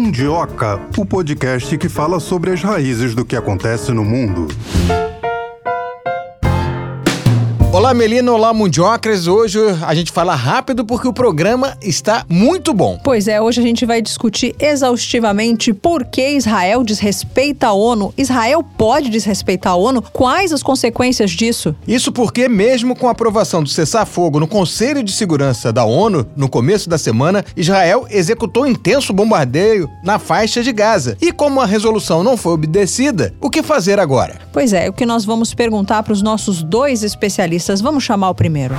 Mundioca, o podcast que fala sobre as raízes do que acontece no mundo. Olá, Melina, olá, Mundiocras. Hoje a gente fala rápido porque o programa está muito bom. Pois é, hoje a gente vai discutir exaustivamente por que Israel desrespeita a ONU. Israel pode desrespeitar a ONU? Quais as consequências disso? Isso porque, mesmo com a aprovação do cessar-fogo no Conselho de Segurança da ONU, no começo da semana, Israel executou intenso bombardeio na faixa de Gaza. E como a resolução não foi obedecida, o que fazer agora? Pois é, o que nós vamos perguntar para os nossos dois especialistas. Vamos chamar o primeiro.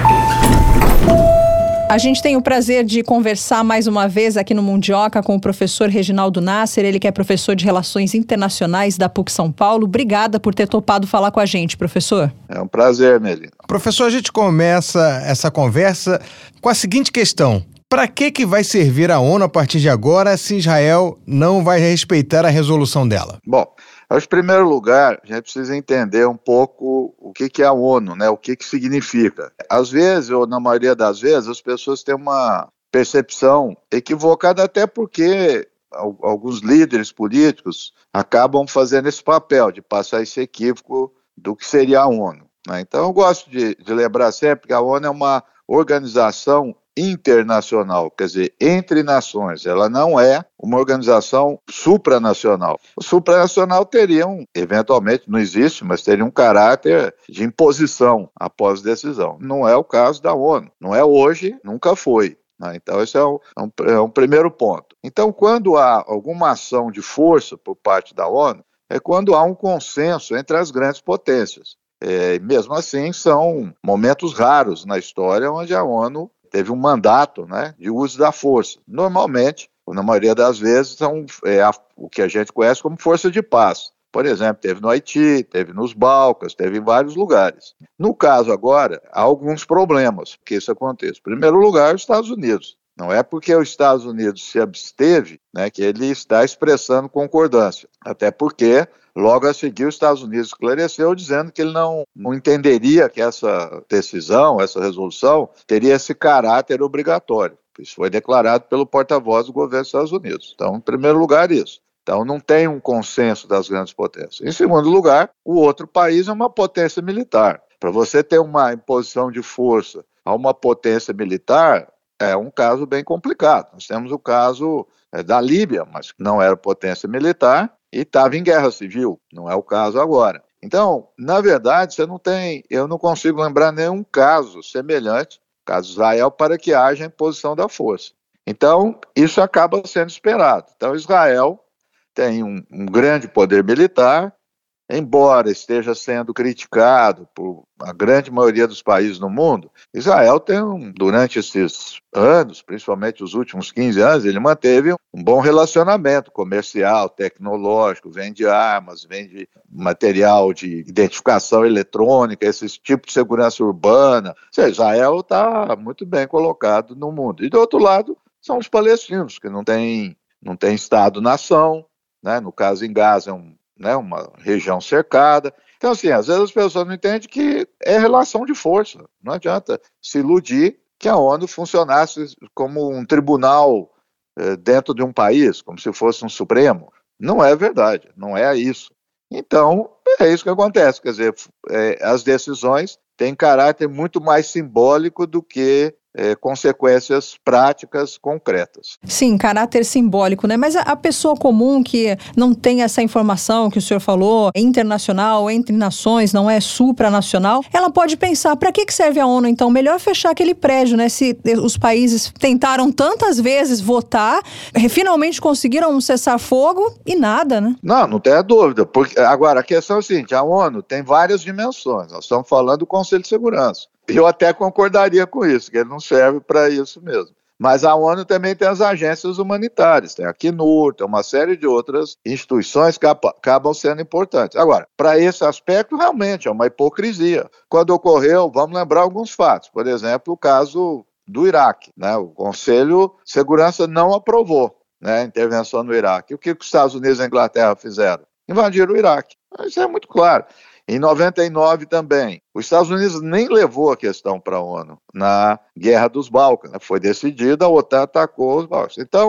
A gente tem o prazer de conversar mais uma vez aqui no Mundioca com o professor Reginaldo Nasser, ele que é professor de Relações Internacionais da PUC São Paulo. Obrigada por ter topado falar com a gente, professor. É um prazer, Melina. Professor, a gente começa essa conversa com a seguinte questão. Para que vai servir a ONU a partir de agora se Israel não vai respeitar a resolução dela? Bom, em primeiro lugar, a gente precisa entender um pouco o que é a ONU, né? O que significa. Às vezes, ou na maioria das vezes, as pessoas têm uma percepção equivocada, até porque alguns líderes políticos acabam fazendo esse papel de passar esse equívoco do que seria a ONU, né? Então, eu gosto de lembrar sempre que a ONU é uma organização internacional, quer dizer, entre nações. Ela não é uma organização supranacional. O supranacional eventualmente, não existe, mas teria um caráter de imposição após decisão. Não é o caso da ONU. Não é hoje, nunca foi. Então, esse é um primeiro ponto. Então, quando há alguma ação de força por parte da ONU, é quando há um consenso entre as grandes potências. Mesmo assim, são momentos raros na história onde a ONU teve um mandato, né, de uso da força. Normalmente, ou na maioria das vezes, são o que a gente conhece como força de paz. Por exemplo, teve no Haiti, teve nos Balcãs, teve em vários lugares. No caso agora, há alguns problemas que isso aconteça. Em primeiro lugar, os Estados Unidos. Não é porque os Estados Unidos se absteve, né, que ele está expressando concordância. Até porque, logo a seguir, os Estados Unidos esclareceu dizendo que ele não entenderia que essa decisão, essa resolução, teria esse caráter obrigatório. Isso foi declarado pelo porta-voz do governo dos Estados Unidos. Então, em primeiro lugar, isso. Então, não tem um consenso das grandes potências. Em segundo lugar, o outro país é uma potência militar. Para você ter uma imposição de força a uma potência militar, é um caso bem complicado. Nós temos o caso da Líbia, mas não era potência militar e estava em guerra civil. Não é o caso agora. Então, na verdade, eu não consigo lembrar nenhum caso semelhante, caso de Israel, para que haja imposição da força. Então, isso acaba sendo esperado. Então, Israel tem um grande poder militar, embora esteja sendo criticado por a grande maioria dos países no mundo. Israel durante esses anos, principalmente os últimos 15 anos, ele manteve um bom relacionamento comercial, tecnológico, vende armas, vende material de identificação eletrônica, esse tipo de segurança urbana. Ou seja, Israel está muito bem colocado no mundo. E do outro lado, são os palestinos, que não tem Estado-nação, né? No caso em Gaza uma região cercada. Então, assim, às vezes as pessoas não entendem que é relação de força. Não adianta se iludir que a ONU funcionasse como um tribunal dentro de um país, como se fosse um Supremo. Não é verdade, não é isso. Então, é isso que acontece. Quer dizer, as decisões têm caráter muito mais simbólico do que consequências práticas concretas. Sim, caráter simbólico, né? Mas a pessoa comum que não tem essa informação que o senhor falou, internacional, entre nações, não é supranacional, ela pode pensar, para que serve a ONU então? Melhor fechar aquele prédio, né? Se os países tentaram tantas vezes votar, finalmente conseguiram um cessar-fogo e nada, né? Não tenha dúvida. Porque, agora, a questão é a seguinte, a ONU tem várias dimensões. Nós estamos falando do Conselho de Segurança. Eu até concordaria com isso, que ele não serve para isso mesmo. Mas a ONU também tem as agências humanitárias, tem a Acnur, tem uma série de outras instituições que acabam sendo importantes. Agora, para esse aspecto, realmente é uma hipocrisia. Quando ocorreu, vamos lembrar alguns fatos. Por exemplo, o caso do Iraque, né? O Conselho de Segurança não aprovou, né, a intervenção no Iraque. E o que os Estados Unidos e a Inglaterra fizeram? Invadiram o Iraque. Isso é muito claro. Em 99 também, os Estados Unidos nem levou a questão para a ONU na Guerra dos Balcãs. Foi decidida, a OTAN atacou os Balcãs. Então,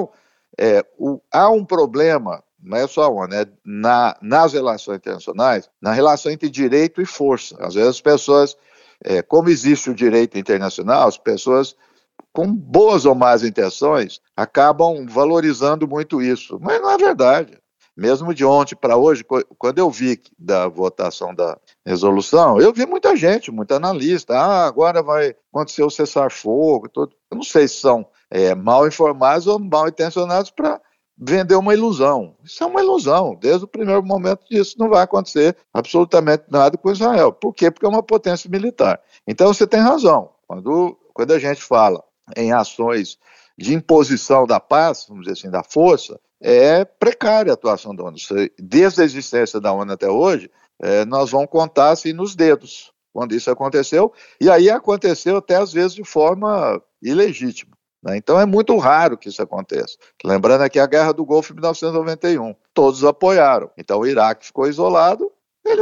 há um problema, não é só a ONU, nas relações internacionais, na relação entre direito e força. Às vezes as pessoas, como existe o direito internacional, as pessoas com boas ou más intenções acabam valorizando muito isso, mas não é verdade. Mesmo de ontem para hoje, quando eu vi da votação da resolução, eu vi muita gente, muito analista, agora vai acontecer o cessar-fogo, tudo. Eu não sei se são mal informados ou mal intencionados para vender uma ilusão. Isso é uma ilusão. Desde o primeiro momento disso não vai acontecer absolutamente nada com Israel. Por quê? Porque é uma potência militar. Então você tem razão. Quando a gente fala em ações de imposição da paz, vamos dizer assim, da força, é precária a atuação da ONU. Desde a existência da ONU até hoje, nós vamos contar assim nos dedos quando isso aconteceu, e aí aconteceu até às vezes de forma ilegítima. Então é muito raro que isso aconteça. Lembrando aqui a Guerra do Golfo em 1991, todos apoiaram. Então o Iraque ficou isolado,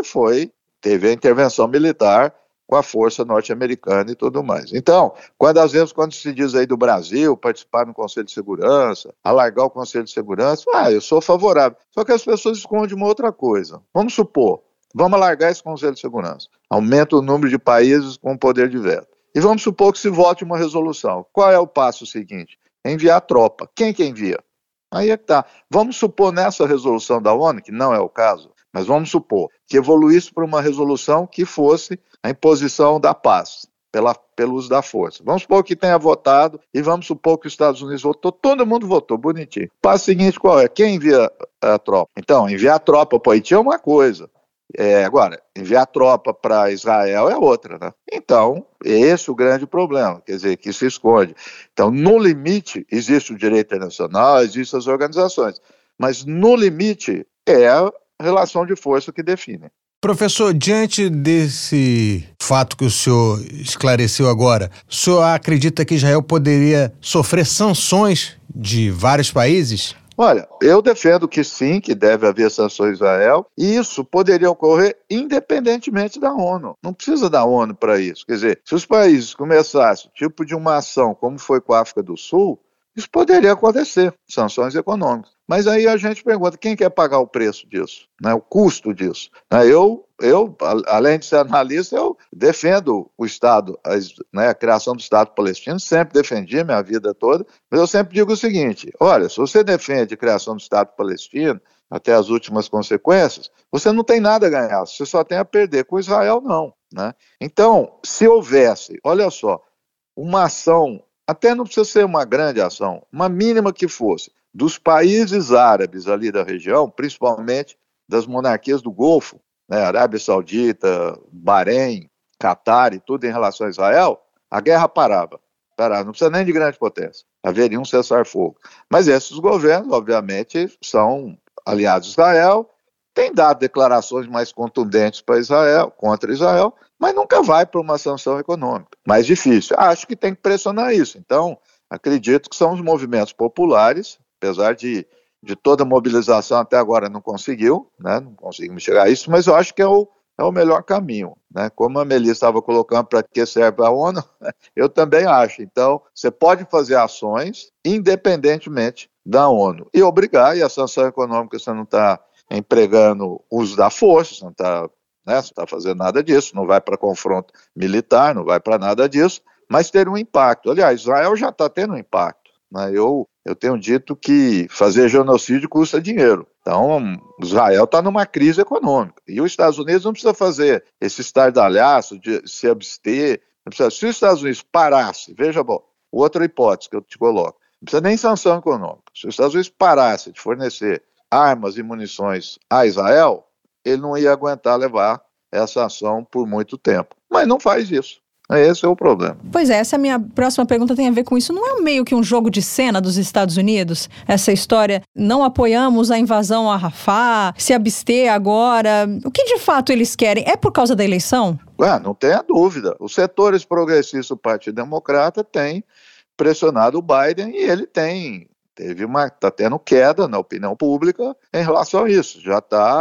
teve a intervenção militar com a força norte-americana e tudo mais. Então, às vezes quando se diz aí do Brasil participar no Conselho de Segurança, alargar o Conselho de Segurança, eu sou favorável. Só que as pessoas escondem uma outra coisa. Vamos supor, vamos alargar esse Conselho de Segurança. Aumenta o número de países com poder de veto. E vamos supor que se vote uma resolução. Qual é o passo seguinte? Enviar tropa. Quem que envia? Aí é que tá. Vamos supor nessa resolução da ONU, que não é o caso, mas vamos supor que evoluísse para uma resolução que fosse a imposição da paz, pelo uso da força. Vamos supor que tenha votado e vamos supor que os Estados Unidos votou, todo mundo votou, bonitinho. O passo seguinte qual é? Quem envia a tropa? Então, enviar a tropa para o Haiti é uma coisa. Agora, enviar tropa para Israel é outra, né? Então, esse é o grande problema, quer dizer, que se esconde. Então, no limite, existe o direito internacional, existem as organizações, mas no limite é a relação de força que define. Professor, diante desse fato que o senhor esclareceu agora, o senhor acredita que Israel poderia sofrer sanções de vários países? Olha, eu defendo que sim, que deve haver sanções a Israel, e isso poderia ocorrer independentemente da ONU. Não precisa da ONU para isso. Quer dizer, se os países começassem tipo de uma ação como foi com a África do Sul, isso poderia acontecer, sanções econômicas. Mas aí a gente pergunta, quem quer pagar o preço disso, né, o custo disso? Eu, além de ser analista, eu defendo o Estado, a criação do Estado palestino, sempre defendi minha vida toda, mas eu sempre digo o seguinte, olha, se você defende a criação do Estado palestino, até as últimas consequências, você não tem nada a ganhar, você só tem a perder. Com Israel, não. Né? Então, se houvesse, olha só, uma ação, até não precisa ser uma grande ação, uma mínima que fosse, dos países árabes ali da região, principalmente das monarquias do Golfo, né, Arábia Saudita, Bahrein, Catar e tudo em relação a Israel, a guerra parava, não precisa nem de grande potência, haveria um cessar-fogo. Mas esses governos, obviamente, são aliados de Israel, têm dado declarações mais contundentes para Israel, contra Israel, mas nunca vai para uma sanção econômica. Mais difícil. Acho que tem que pressionar isso. Então, acredito que são os movimentos populares, apesar de toda a mobilização até agora não conseguiu, né? Não conseguimos chegar a isso, mas eu acho que é o melhor caminho. Né? Como a Melissa estava colocando para que serve a ONU, eu também acho. Então, você pode fazer ações independentemente da ONU e obrigar, e a sanção econômica você não está empregando o uso da força, você não está fazendo nada disso, não vai para confronto militar, não vai para nada disso, mas ter um impacto. Aliás, Israel já está tendo um impacto. Né? Eu tenho dito que fazer genocídio custa dinheiro. Então, Israel está numa crise econômica. E os Estados Unidos não precisa fazer esse estardalhaço de se abster. Se os Estados Unidos parasse, veja bom, outra hipótese que eu te coloco, não precisa nem sanção econômica. Se os Estados Unidos parasse de fornecer armas e munições a Israel, ele não ia aguentar levar essa ação por muito tempo. Mas não faz isso. Esse é o problema. Pois é, essa minha próxima pergunta tem a ver com isso. Não é meio que um jogo de cena dos Estados Unidos? Essa história, não apoiamos a invasão a Rafah, se abster agora. O que de fato eles querem? É por causa da eleição? Não tenha dúvida. Os setores progressistas do Partido Democrata têm pressionado o Biden e ele está tendo queda na opinião pública em relação a isso. Já está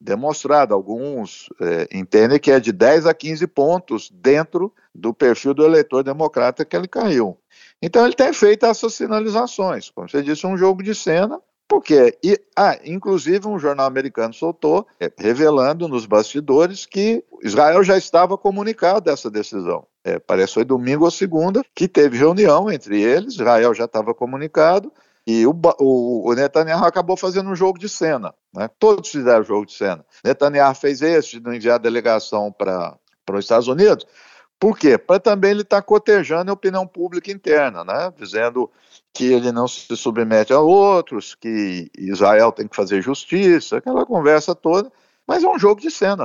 demonstrado. Alguns entendem que é de 10 a 15 pontos dentro do perfil do eleitor democrata que ele caiu. Então ele tem feito essas sinalizações, como você disse, um jogo de cena. Por quê? Inclusive um jornal americano soltou, revelando nos bastidores que Israel já estava comunicado dessa decisão. Parece que foi domingo ou segunda, que teve reunião entre eles, Israel já estava comunicado, e o Netanyahu acabou fazendo um jogo de cena, né? Todos fizeram jogo de cena. Netanyahu fez esse, de não enviar delegação para os Estados Unidos. Por quê? Para também ele estar cotejando a opinião pública interna, né? Dizendo que ele não se submete a outros, que Israel tem que fazer justiça, aquela conversa toda, mas é um jogo de cena,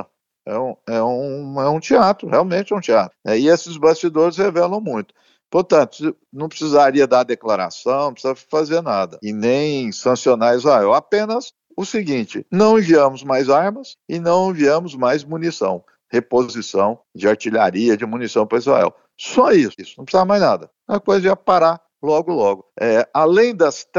é um teatro, realmente é um teatro. E esses bastidores revelam muito. Portanto, não precisaria dar declaração, não precisa fazer nada, e nem sancionar Israel, apenas o seguinte: não enviamos mais armas e não enviamos mais munição, reposição de artilharia, de munição para Israel. Só isso, não precisa mais nada. A coisa ia parar logo. Além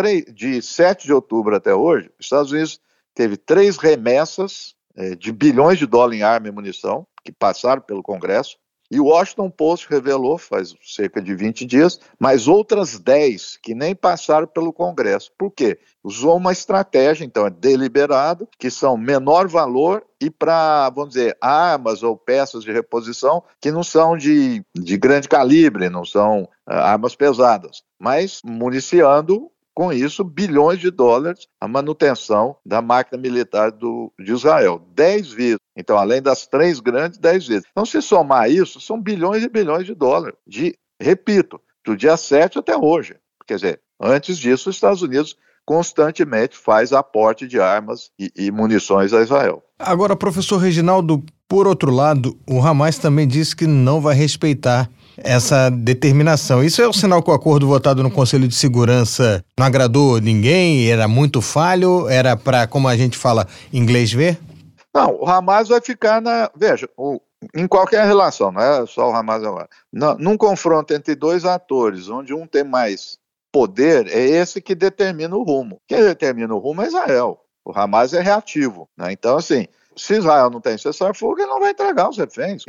de 7 de outubro até hoje, os Estados Unidos teve 3 remessas de bilhões de dólares em arma e munição, que passaram pelo Congresso, e o Washington Post revelou, faz cerca de 20 dias, mais outras 10 que nem passaram pelo Congresso. Por quê? Usou uma estratégia, então é deliberado, que são menor valor e para, vamos dizer, armas ou peças de reposição que não são de grande calibre, não são armas pesadas, mas municiando com isso bilhões de dólares a manutenção da máquina militar de Israel. 10 vezes. Então, além das 3 grandes, 10 vezes. Então, se somar isso, são bilhões e bilhões de dólares. Repito, do dia 7 até hoje. Quer dizer, antes disso, os Estados Unidos constantemente faz aporte de armas e munições a Israel. Agora, professor Reginaldo, por outro lado, o Hamas também disse que não vai respeitar essa determinação. Isso é um sinal que o acordo votado no Conselho de Segurança não agradou ninguém, era muito falho, era para, como a gente fala, inglês ver? Não, o Hamas vai ficar veja, em qualquer relação, não é só o Hamas agora. Num confronto entre 2 atores, onde um tem mais poder, é esse que determina o rumo. Quem determina o rumo é Israel. O Hamas é reativo, né? Então, assim, se Israel não tem cessar-fogo, ele não vai entregar os reféns.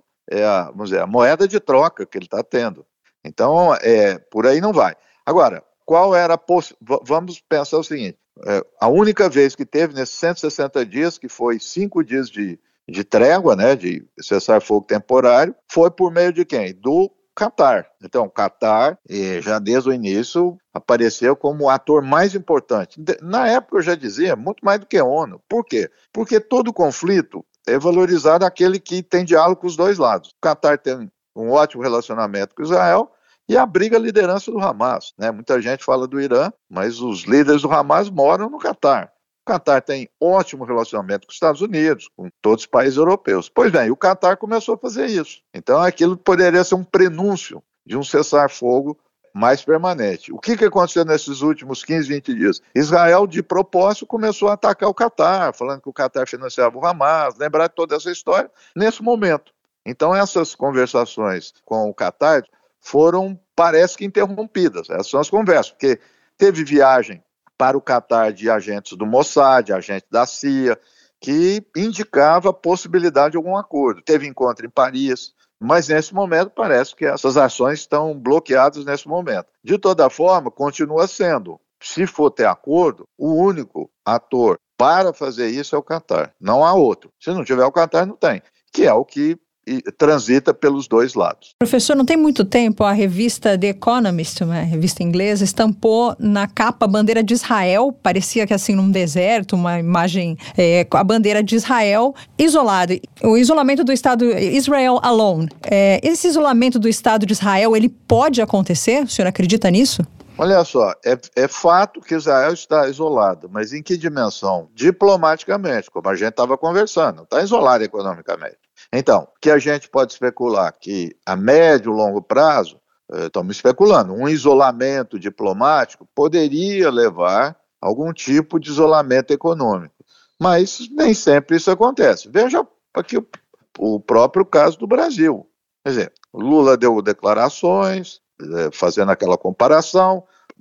Vamos dizer, a moeda de troca que ele está tendo. Então, por aí não vai. Agora, qual era vamos pensar o seguinte: a única vez que teve nesses 160 dias, que foi 5 dias de trégua, né, de cessar-fogo temporário, foi por meio de quem? Do Catar. Então, o Catar, já desde o início, apareceu como o ator mais importante. Na época, eu já dizia, muito mais do que a ONU. Por quê? Porque todo conflito é valorizado aquele que tem diálogo com os dois lados. O Catar tem um ótimo relacionamento com Israel e abriga a liderança do Hamas, né? Muita gente fala do Irã, mas os líderes do Hamas moram no Catar. O Catar tem ótimo relacionamento com os Estados Unidos, com todos os países europeus. Pois bem, o Catar começou a fazer isso. Então aquilo poderia ser um prenúncio de um cessar-fogo mais permanente. O que aconteceu nesses últimos 15, 20 dias? Israel, de propósito, começou a atacar o Catar, falando que o Catar financiava o Hamas, lembrar de toda essa história nesse momento. Então essas conversações com o Catar foram, parece que, interrompidas. Essas são as conversas, porque teve viagem para o Catar de agentes do Mossad, de agentes da CIA, que indicava a possibilidade de algum acordo. Teve encontro em Paris, mas nesse momento parece que essas ações estão bloqueadas nesse momento. De toda forma, continua sendo, se for ter acordo, o único ator para fazer isso é o Catar, não há outro. Se não tiver o Catar, não tem, que é o que transita pelos dois lados. Professor, não tem muito tempo, a revista The Economist, uma revista inglesa, estampou na capa a bandeira de Israel, parecia que assim num deserto, uma imagem com a bandeira de Israel isolada. O isolamento do Estado Israel Alone. Esse isolamento do Estado de Israel, ele pode acontecer? O senhor acredita nisso? Olha só, é fato que Israel está isolado, mas em que dimensão? Diplomaticamente, como a gente estava conversando, não está isolado economicamente. Então, que a gente pode especular que a médio e longo prazo, estamos especulando, um isolamento diplomático poderia levar a algum tipo de isolamento econômico, mas nem sempre isso acontece. Veja aqui o próprio caso do Brasil. Quer dizer, Lula deu declarações, fazendo aquela comparação,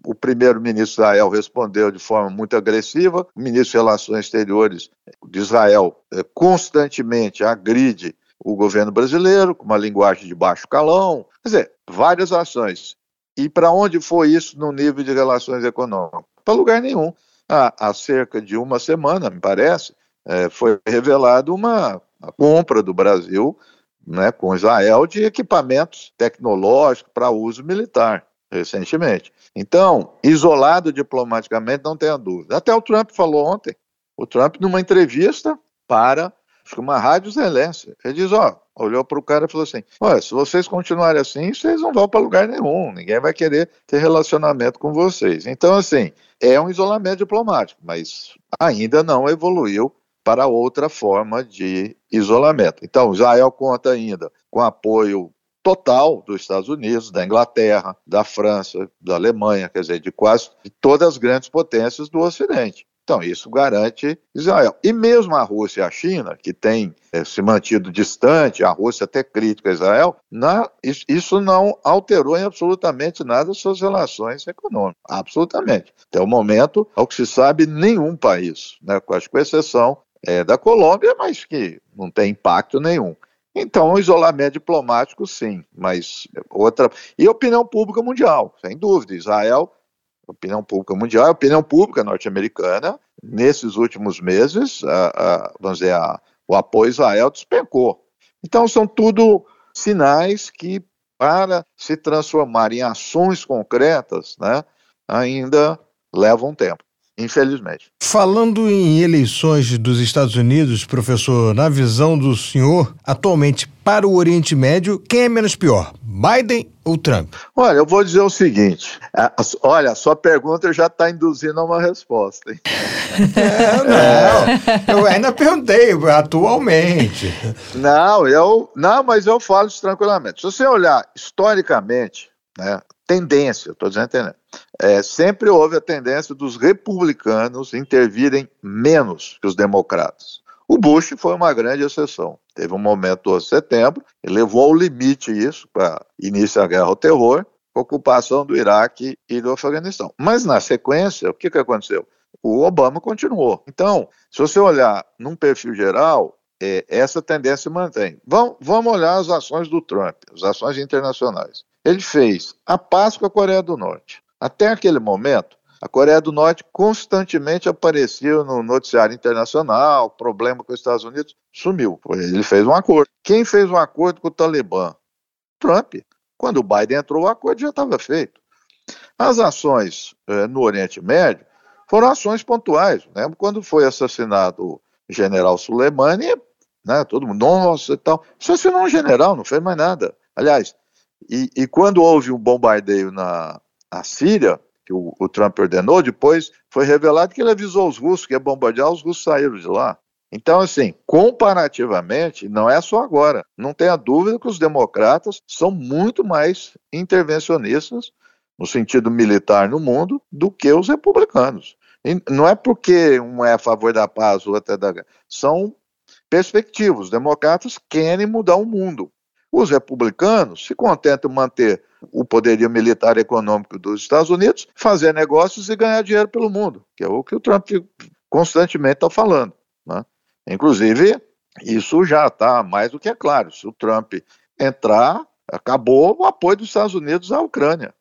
o primeiro-ministro de Israel respondeu de forma muito agressiva, o ministro de Relações Exteriores de Israel constantemente agride o governo brasileiro, com uma linguagem de baixo calão, quer dizer, várias ações. E para onde foi isso no nível de relações econômicas? Para lugar nenhum. Há cerca de uma semana, me parece, foi revelado uma compra do Brasil, né, com Israel, de equipamentos tecnológicos para uso militar, recentemente. Então, isolado diplomaticamente, não tenha dúvida. Até o Trump falou ontem, o Trump numa entrevista para uma rádio israelense, ele diz, olhou para o cara e falou assim, se vocês continuarem assim, vocês não vão para lugar nenhum, ninguém vai querer ter relacionamento com vocês. Então, assim, é um isolamento diplomático, mas ainda não evoluiu para outra forma de isolamento. Então, Israel conta ainda com apoio total dos Estados Unidos, da Inglaterra, da França, da Alemanha, quer dizer, de quase todas as grandes potências do Ocidente. Então, isso garante Israel. E mesmo a Rússia e a China, que têm se mantido distante, a Rússia até crítica a Israel, isso não alterou em absolutamente nada as suas relações econômicas. Absolutamente. Até o momento, ao que se sabe, nenhum país, né, com exceção da Colômbia, mas que não tem impacto nenhum. Então, o isolamento diplomático, sim, mas outra... E a opinião pública mundial, sem dúvida. Israel, opinião pública mundial, a opinião pública norte-americana, nesses últimos meses, o apoio a Israel despencou. Então, são tudo sinais que, para se transformar em ações concretas, né, ainda levam tempo. Infelizmente. Falando em eleições dos Estados Unidos, professor, na visão do senhor, atualmente para o Oriente Médio, quem é menos pior, Biden ou Trump? Olha, eu vou dizer o seguinte, a sua pergunta já está induzindo a uma resposta. Hein? Eu ainda perguntei, atualmente. Mas eu falo isso tranquilamente. Se você olhar historicamente, né, tendência, estou dizendo tendência, sempre houve a tendência dos republicanos intervirem menos que os democratas. O Bush foi uma grande exceção. Teve um momento, 12 de setembro, ele levou ao limite isso, para início da guerra ao terror, ocupação do Iraque e do Afeganistão. Mas, na sequência, o que aconteceu? O Obama continuou. Então, se você olhar num perfil geral, essa tendência se mantém. Vamos olhar as ações do Trump, as ações internacionais. Ele fez a paz com a Coreia do Norte. Até aquele momento, a Coreia do Norte constantemente aparecia no noticiário internacional, problema com os Estados Unidos, sumiu. Ele fez um acordo. Quem fez um acordo com o Talibã? Trump. Quando o Biden entrou, o acordo já estava feito. As ações no Oriente Médio foram ações pontuais. Lembra quando foi assassinado o general Soleimani, né, todo mundo, nossa e tal. Só assinou um general, não fez mais nada. Aliás, e quando houve um bombardeio na Síria, que o Trump ordenou, depois foi revelado que ele avisou os russos que ia bombardear, os russos saíram de lá. Então, assim, comparativamente, não é só agora, não tenha dúvida que os democratas são muito mais intervencionistas, no sentido militar no mundo, do que os republicanos. E não é porque um é a favor da paz, o outro é da guerra. São perspectivas. Os democratas querem mudar o mundo. Os republicanos se contentam em manter o poderio militar e econômico dos Estados Unidos, fazer negócios e ganhar dinheiro pelo mundo, que é o que o Trump constantemente está falando, né? Inclusive, isso já está mais do que claro. Se o Trump entrar, acabou o apoio dos Estados Unidos à Ucrânia.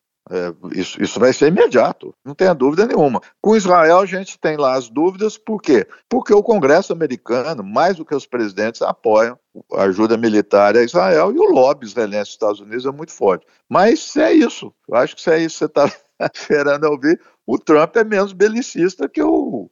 Isso vai ser imediato, não tenha dúvida nenhuma. Com Israel a gente tem lá as dúvidas, por quê? Porque o Congresso americano, mais do que os presidentes, apoiam a ajuda militar a Israel e o lobby israelense dos Estados Unidos é muito forte. Mas é isso, eu acho que se é isso que você está esperando ouvir, o Trump é menos belicista que o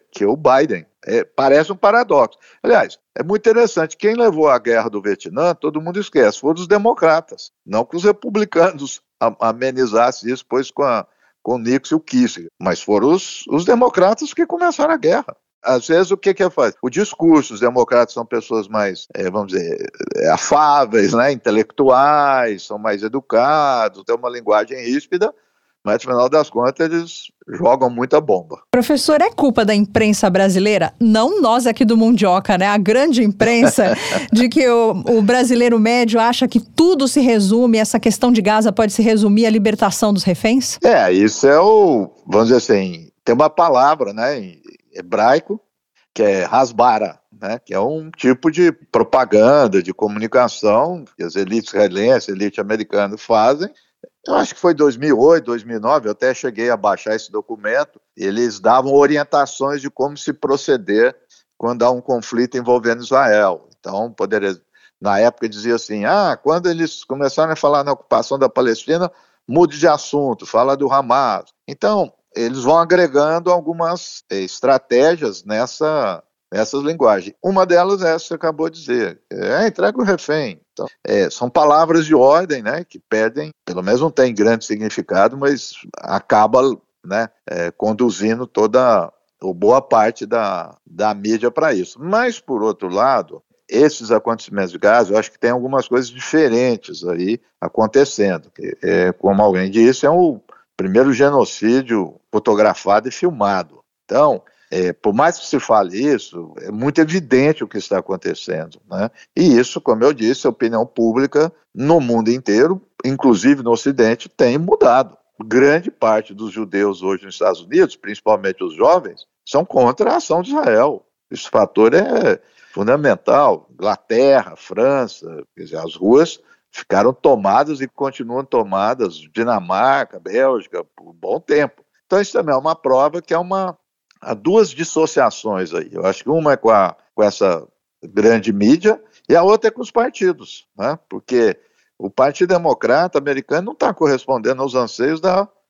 Biden. Parece um paradoxo. Aliás, é muito interessante, quem levou a guerra do Vietnã, todo mundo esquece, foram os democratas, não que os republicanos amenizassem isso depois com o Nixon e o Kissinger, mas foram os democratas que começaram a guerra. Às vezes, o que faz? O discurso, os democratas são pessoas mais, vamos dizer, afáveis, né, intelectuais, são mais educados, têm uma linguagem ríspida. mas no final das contas eles jogam muita bomba. Professor, é culpa da imprensa brasileira? Não nós aqui do Mundioca, né? A grande imprensa de que o brasileiro médio acha que tudo se resume, essa questão de Gaza pode se resumir à libertação dos reféns? Isso vamos dizer assim, tem uma palavra, né, em hebraico, que é hasbara, né, que é um tipo de propaganda, de comunicação que as elites israelenses, a elite americana fazem. Eu acho que foi 2008, 2009, eu até cheguei a baixar esse documento, eles davam orientações de como se proceder quando há um conflito envolvendo Israel. Então, na época dizia assim, quando eles começaram a falar na ocupação da Palestina, mude de assunto, fala do Hamas. Então, eles vão agregando algumas estratégias nessas linguagens. Uma delas é essa que você acabou de dizer, entrega o refém. Então, são palavras de ordem, né, que perdem, pelo menos não tem grande significado, mas acaba, né, conduzindo ou boa parte da mídia para isso. Mas, por outro lado, esses acontecimentos de Gaza, eu acho que tem algumas coisas diferentes aí acontecendo. Como alguém disse, é o primeiro genocídio fotografado e filmado. Então, por mais que se fale isso, é muito evidente o que está acontecendo, né? E isso, como eu disse, a opinião pública no mundo inteiro, inclusive no Ocidente, tem mudado. Grande parte dos judeus hoje nos Estados Unidos, principalmente os jovens, são contra a ação de Israel. Esse fator é fundamental. Inglaterra, França, quer dizer, as ruas ficaram tomadas e continuam tomadas, Dinamarca, Bélgica, por um bom tempo. Então isso também é uma prova que há duas dissociações aí. Eu acho que uma é com essa grande mídia e a outra é com os partidos, né? Porque o Partido Democrata americano não está correspondendo aos anseios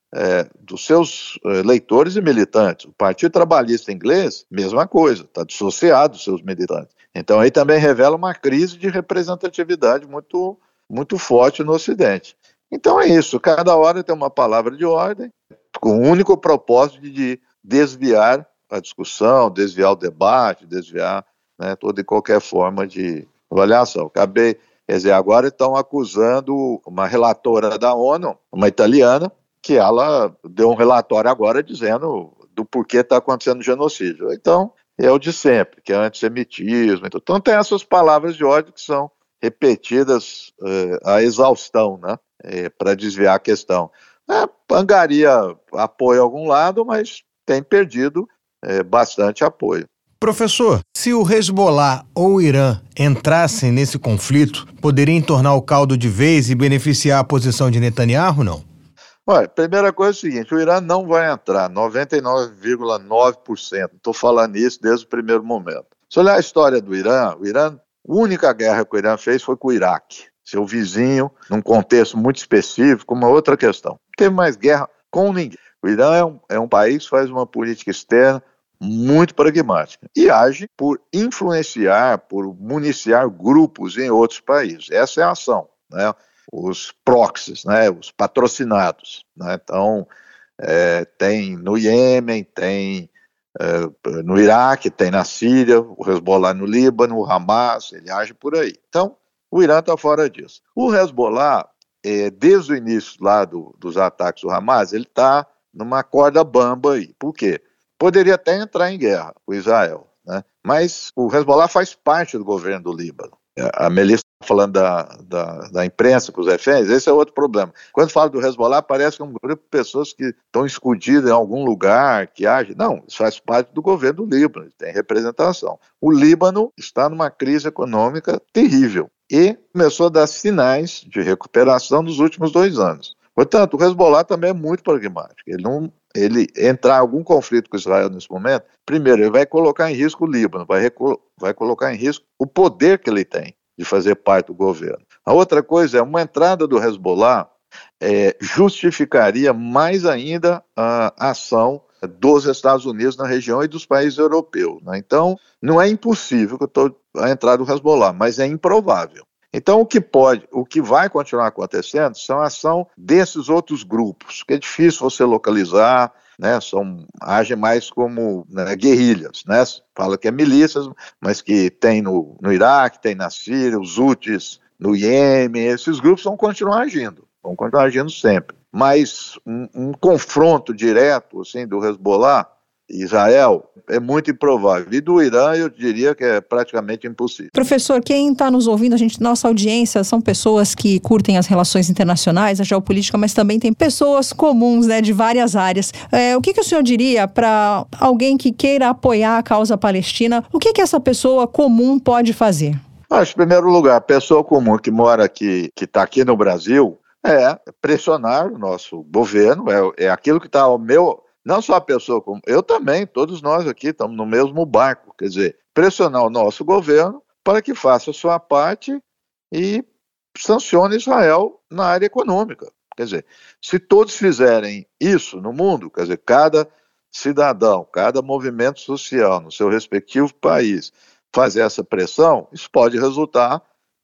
dos seus eleitores e militantes. O Partido Trabalhista inglês, mesma coisa, está dissociado dos seus militantes. Então aí também revela uma crise de representatividade muito, muito forte no Ocidente. Então é isso, cada hora tem uma palavra de ordem, com o único propósito de desviar a discussão, desviar o debate, desviar, né, toda e qualquer forma de avaliação. Agora estão acusando uma relatora da ONU, uma italiana, que ela deu um relatório agora dizendo do porquê está acontecendo o genocídio. Então, é o de sempre, que é antissemitismo. Então tem essas palavras de ordem que são repetidas à exaustão, né, para desviar a questão. Angaria apoio a algum lado, mas tem perdido bastante apoio. Professor, se o Hezbollah ou o Irã entrassem nesse conflito, poderiam tornar o caldo de vez e beneficiar a posição de Netanyahu, não? Olha, primeira coisa é o seguinte, o Irã não vai entrar, 99,9%. Estou falando isso desde o primeiro momento. Se olhar a história do Irã, a única guerra que o Irã fez foi com o Iraque, seu vizinho, num contexto muito específico, uma outra questão. Não teve mais guerra com ninguém. O Irã é um país que faz uma política externa muito pragmática e age por influenciar, por municiar grupos em outros países. Essa é a ação, né? Os proxies, né? Os patrocinados, né? Então, tem no Iêmen, tem no Iraque, tem na Síria, o Hezbollah no Líbano, o Hamas, ele age por aí. Então, o Irã está fora disso. O Hezbollah, desde o início lá dos ataques do Hamas, ele está numa corda bamba aí. Por quê? Poderia até entrar em guerra com Israel, né? Mas o Hezbollah faz parte do governo do Líbano. A Melissa está falando da imprensa com os reféns, esse é outro problema. Quando fala do Hezbollah, parece que é um grupo de pessoas que estão escondidas em algum lugar, que agem. Não, isso faz parte do governo do Líbano, tem representação. O Líbano está numa crise econômica terrível e começou a dar sinais de recuperação nos últimos 2 anos. Portanto, o Hezbollah também é muito pragmático. Ele entrar em algum conflito com Israel nesse momento, primeiro, ele vai colocar em risco o Líbano, vai colocar em risco o poder que ele tem de fazer parte do governo. A outra coisa é, uma entrada do Hezbollah justificaria mais ainda a ação dos Estados Unidos na região e dos países europeus, né? Então, não é impossível a entrada do Hezbollah, mas é improvável. Então, o que vai continuar acontecendo são a ação desses outros grupos, que é difícil você localizar, né? Agem mais como, né, guerrilhas, né? Fala que é milícias, mas que tem no Iraque, tem na Síria, os Houthis no Iêmen, esses grupos vão continuar agindo sempre. Mas um confronto direto assim, do Hezbollah e Israel é muito improvável. E do Irã, eu diria que é praticamente impossível. Professor, quem está nos ouvindo, nossa audiência são pessoas que curtem as relações internacionais, a geopolítica, mas também tem pessoas comuns, né, de várias áreas. O que o senhor diria para alguém que queira apoiar a causa palestina? O que essa pessoa comum pode fazer? Acho, em primeiro lugar, a pessoa comum que mora aqui, que está aqui no Brasil, é pressionar o nosso governo, é aquilo que está ao meu... Não só a pessoa como eu também, todos nós aqui estamos no mesmo barco, quer dizer, pressionar o nosso governo para que faça a sua parte e sancione Israel na área econômica. Quer dizer, se todos fizerem isso no mundo, quer dizer, cada cidadão, cada movimento social no seu respectivo país fazer essa pressão, isso pode resultar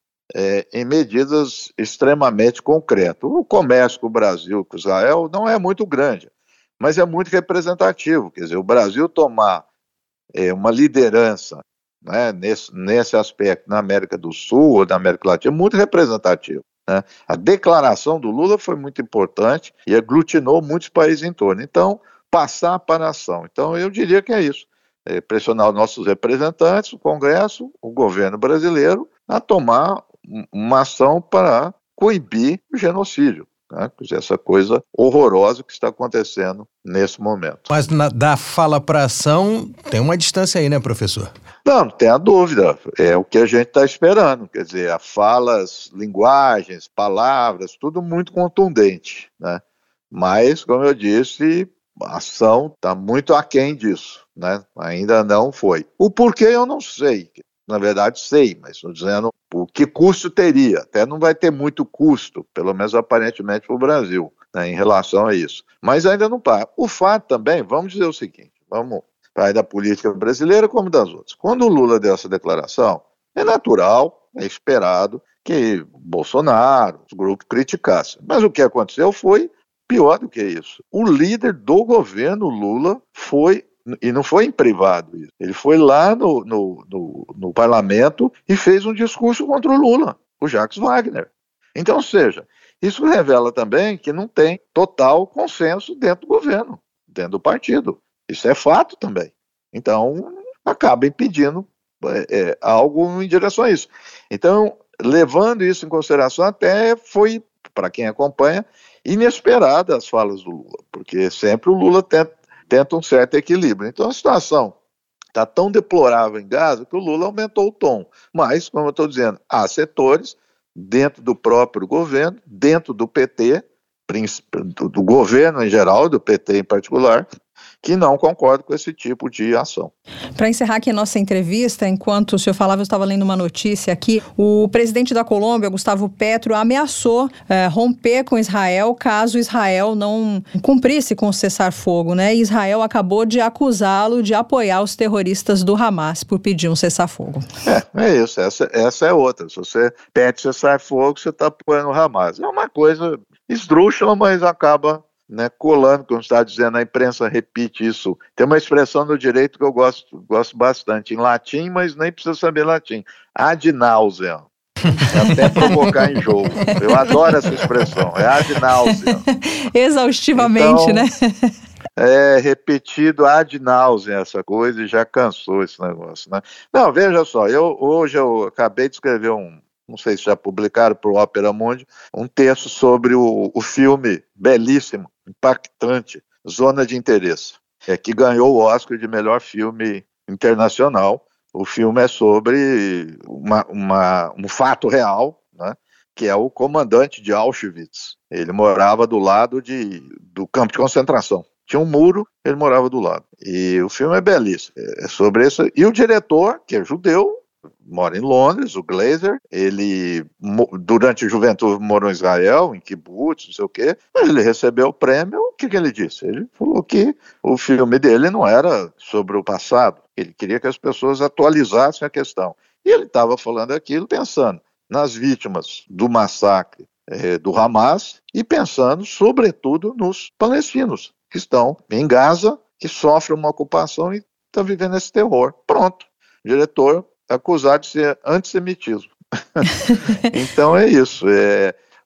em medidas extremamente concretas. O comércio com o Brasil, com Israel, não é muito grande, mas é muito representativo. Quer dizer, o Brasil tomar uma liderança, né, nesse aspecto na América do Sul ou na América Latina é muito representativo, né? A declaração do Lula foi muito importante e aglutinou muitos países em torno. Então, passar para a ação. Então, eu diria que é isso. Pressionar os nossos representantes, o Congresso, o governo brasileiro, a tomar uma ação para coibir o genocídio. Né? Essa coisa horrorosa que está acontecendo nesse momento. Mas da fala para ação tem uma distância aí, né, professor? Não tem a dúvida. É o que a gente está esperando. Quer dizer, a falas, linguagens, palavras, tudo muito contundente, né? Mas, como eu disse, a ação está muito aquém disso, né? Ainda não foi. O porquê eu não sei. Na verdade, sei, mas estou dizendo o que custo teria. Até não vai ter muito custo, pelo menos aparentemente para o Brasil, né, em relação a isso. Mas ainda não para. O fato também, vamos dizer o seguinte, vamos para da política brasileira como das outras. Quando o Lula deu essa declaração, é natural, é esperado que Bolsonaro, os grupos criticassem. Mas o que aconteceu foi pior do que isso. O líder do governo Lula foi, e não foi em privado isso, ele foi lá no parlamento e fez um discurso contra o Lula, o Jacques Wagner. Então, ou seja, isso revela também que não tem total consenso dentro do governo, dentro do partido. Isso é fato também. Então, acaba impedindo algo em direção a isso. Então, levando isso em consideração, até foi, para quem acompanha, inesperada as falas do Lula, porque sempre o Lula tenta um certo equilíbrio. Então a situação está tão deplorável em Gaza que o Lula aumentou o tom. Mas, como eu estou dizendo, há setores dentro do próprio governo, dentro do PT, do governo em geral, do PT em particular, que não concordam com esse tipo de ação. Para encerrar aqui a nossa entrevista, enquanto o senhor falava, eu estava lendo uma notícia aqui, o presidente da Colômbia, Gustavo Petro, ameaçou romper com Israel caso Israel não cumprisse com o cessar-fogo, né? E Israel acabou de acusá-lo de apoiar os terroristas do Hamas por pedir um cessar-fogo. É isso, essa é outra. Se você pede cessar-fogo, você está apoiando o Hamas. É uma coisa esdrúxula, mas acaba, né, colando, como está dizendo, a imprensa repete isso. Tem uma expressão no direito que eu gosto bastante, em latim, mas nem precisa saber latim. Ad nauseam. É até provocar enjoo. Eu adoro essa expressão, é ad nauseam. Exaustivamente, então, né? É repetido ad nauseam essa coisa e já cansou esse negócio, né? Não, veja só, hoje eu acabei de escrever não sei se já publicaram para o Opera Mundi, um texto sobre o filme belíssimo, impactante, Zona de Interesse, que ganhou o Oscar de melhor filme internacional. O filme é sobre um fato real, né, que é o comandante de Auschwitz. Ele morava do lado do campo de concentração. Tinha um muro, ele morava do lado. E o filme é belíssimo. É sobre isso. E o diretor, que é judeu, mora em Londres, o Glazer, ele durante a juventude morou em Israel, em kibbutz, não sei o quê, mas ele recebeu o prêmio. O que ele disse? Ele falou que o filme dele não era sobre o passado, ele queria que as pessoas atualizassem a questão. E ele estava falando aquilo pensando nas vítimas do massacre do Hamas e pensando, sobretudo, nos palestinos que estão em Gaza, que sofrem uma ocupação e estão vivendo esse terror. Pronto, o diretor acusado de ser antissemitismo. Então é isso.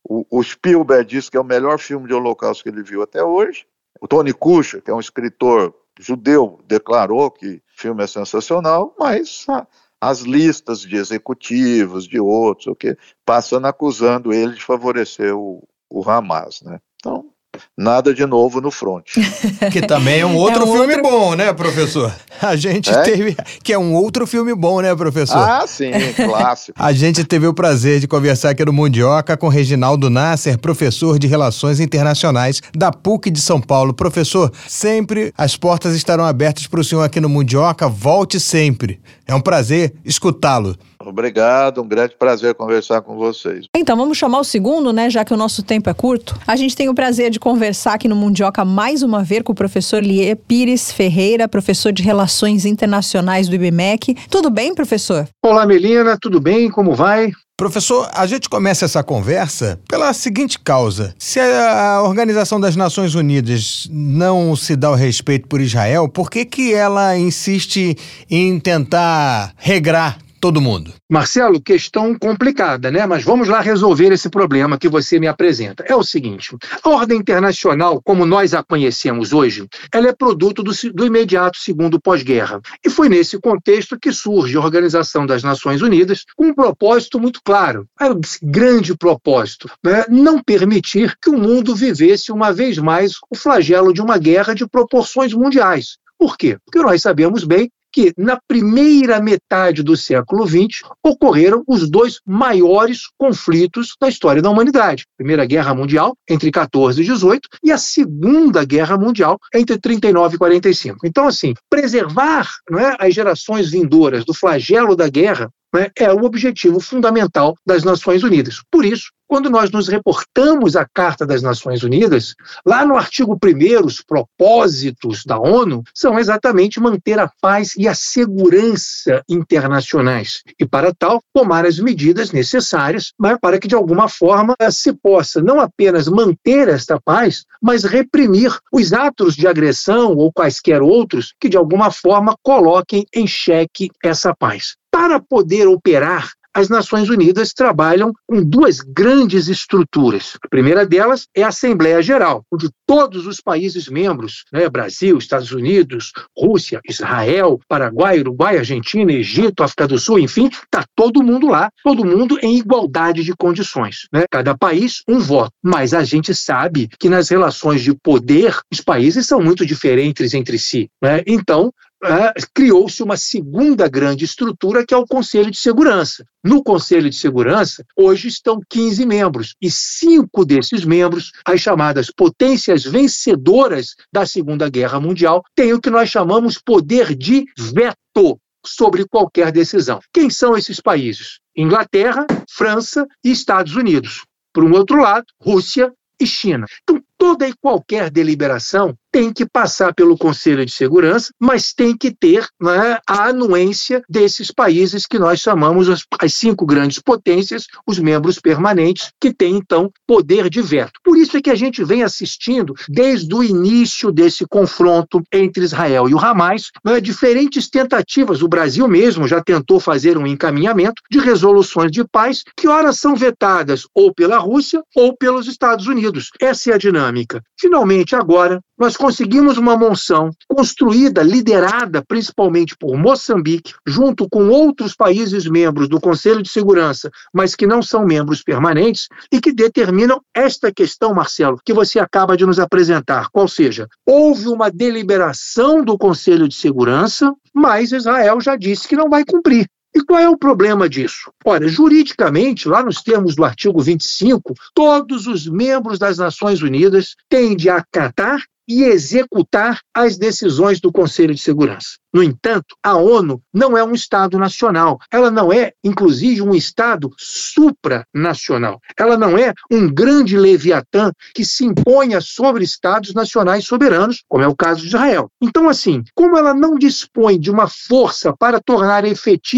O Spielberg disse que é o melhor filme de Holocausto que ele viu até hoje. O Tony Kushner, que é um escritor judeu, declarou que o filme é sensacional, mas as listas de executivos, de outros, passam acusando ele de favorecer o Hamas, né? Então, nada de novo no front. Que também é um outro filme bom, né, professor? A gente teve... Que é um outro filme bom, né, professor? Ah, sim, clássico. A gente teve o prazer de conversar aqui no Mundioca com Reginaldo Nasser, professor de Relações Internacionais da PUC de São Paulo. Professor, sempre as portas estarão abertas para o senhor aqui no Mundioca. Volte sempre. É um prazer escutá-lo. Obrigado, um grande prazer conversar com vocês. Então, vamos chamar o segundo, né, já que o nosso tempo é curto. A gente tem o prazer de conversar aqui no Mundioca mais uma vez com o professor Lier Pires Ferreira, professor de Relações Internacionais do IBMEC. Tudo bem, professor? Olá, Melina, tudo bem? Como vai? Professor, a gente começa essa conversa pela seguinte causa. Se a Organização das Nações Unidas não se dá o respeito por Israel, por que ela insiste em tentar regrar todo mundo? Marcelo, questão complicada, né? Mas vamos lá resolver esse problema que você me apresenta. É o seguinte, a ordem internacional, como nós a conhecemos hoje, ela é produto do imediato segundo pós-guerra. E foi nesse contexto que surge a Organização das Nações Unidas com um propósito muito claro. Esse grande propósito, né? Não permitir que o mundo vivesse uma vez mais o flagelo de uma guerra de proporções mundiais. Por quê? Porque nós sabemos bem que na primeira metade do século XX ocorreram os dois maiores conflitos da história da humanidade. A Primeira Guerra Mundial, entre 14 e 18, e a Segunda Guerra Mundial, entre 39 e 45. Então, assim, preservar, né, as gerações vindouras do flagelo da guerra, né, é o objetivo fundamental das Nações Unidas. Por isso, quando nós nos reportamos à Carta das Nações Unidas, lá no artigo 1º, os propósitos da ONU são exatamente manter a paz e a segurança internacionais. E, para tal, tomar as medidas necessárias, né, para que, de alguma forma, se possa não apenas manter esta paz, mas reprimir os atos de agressão ou quaisquer outros que, de alguma forma, coloquem em xeque essa paz. Para poder operar, as Nações Unidas trabalham com duas grandes estruturas. A primeira delas é a Assembleia Geral, onde todos os países membros, né, Brasil, Estados Unidos, Rússia, Israel, Paraguai, Uruguai, Argentina, Egito, África do Sul, enfim, está todo mundo lá, todo mundo em igualdade de condições, né? Cada país um voto. Mas a gente sabe que nas relações de poder, os países são muito diferentes entre si, né? Então, criou-se uma segunda grande estrutura, que é o Conselho de Segurança. No Conselho de Segurança, hoje estão 15 membros, e 5 desses membros, as chamadas potências vencedoras da Segunda Guerra Mundial, têm o que nós chamamos poder de veto sobre qualquer decisão. Quem são esses países? Inglaterra, França e Estados Unidos. Por um outro lado, Rússia e China. Então, toda e qualquer deliberação tem que passar pelo Conselho de Segurança, mas tem que ter, né, a anuência desses países que nós chamamos as 5 grandes potências, os membros permanentes, que têm, então, poder de veto. Por isso é que a gente vem assistindo, desde o início desse confronto entre Israel e o Hamas, né, diferentes tentativas. O Brasil mesmo já tentou fazer um encaminhamento de resoluções de paz que, ora, são vetadas ou pela Rússia ou pelos Estados Unidos. Essa é a dinâmica. Finalmente, agora, nós conseguimos uma moção construída, liderada principalmente por Moçambique, junto com outros países membros do Conselho de Segurança, mas que não são membros permanentes, e que determinam esta questão, Marcelo, que você acaba de nos apresentar. Qual seja, houve uma deliberação do Conselho de Segurança, mas Israel já disse que não vai cumprir. E qual é o problema disso? Olha, juridicamente, lá nos termos do artigo 25, todos os membros das Nações Unidas têm de acatar e executar as decisões do Conselho de Segurança. No entanto, a ONU não é um Estado nacional. Ela não é, inclusive, um Estado supranacional. Ela não é um grande leviatã que se imponha sobre Estados nacionais soberanos, como é o caso de Israel. Então, assim, como ela não dispõe de uma força para tornar efetiva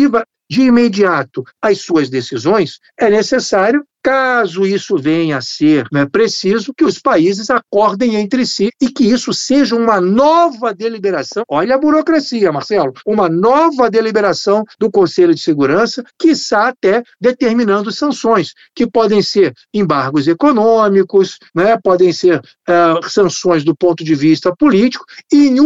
de imediato as suas decisões, é necessário, caso isso venha a ser preciso, que os países acordem entre si e que isso seja uma nova deliberação. Olha a burocracia, Marcelo. Uma nova deliberação do Conselho de Segurança, quiçá até determinando sanções, que podem ser embargos econômicos, podem ser sanções do ponto de vista político, e, em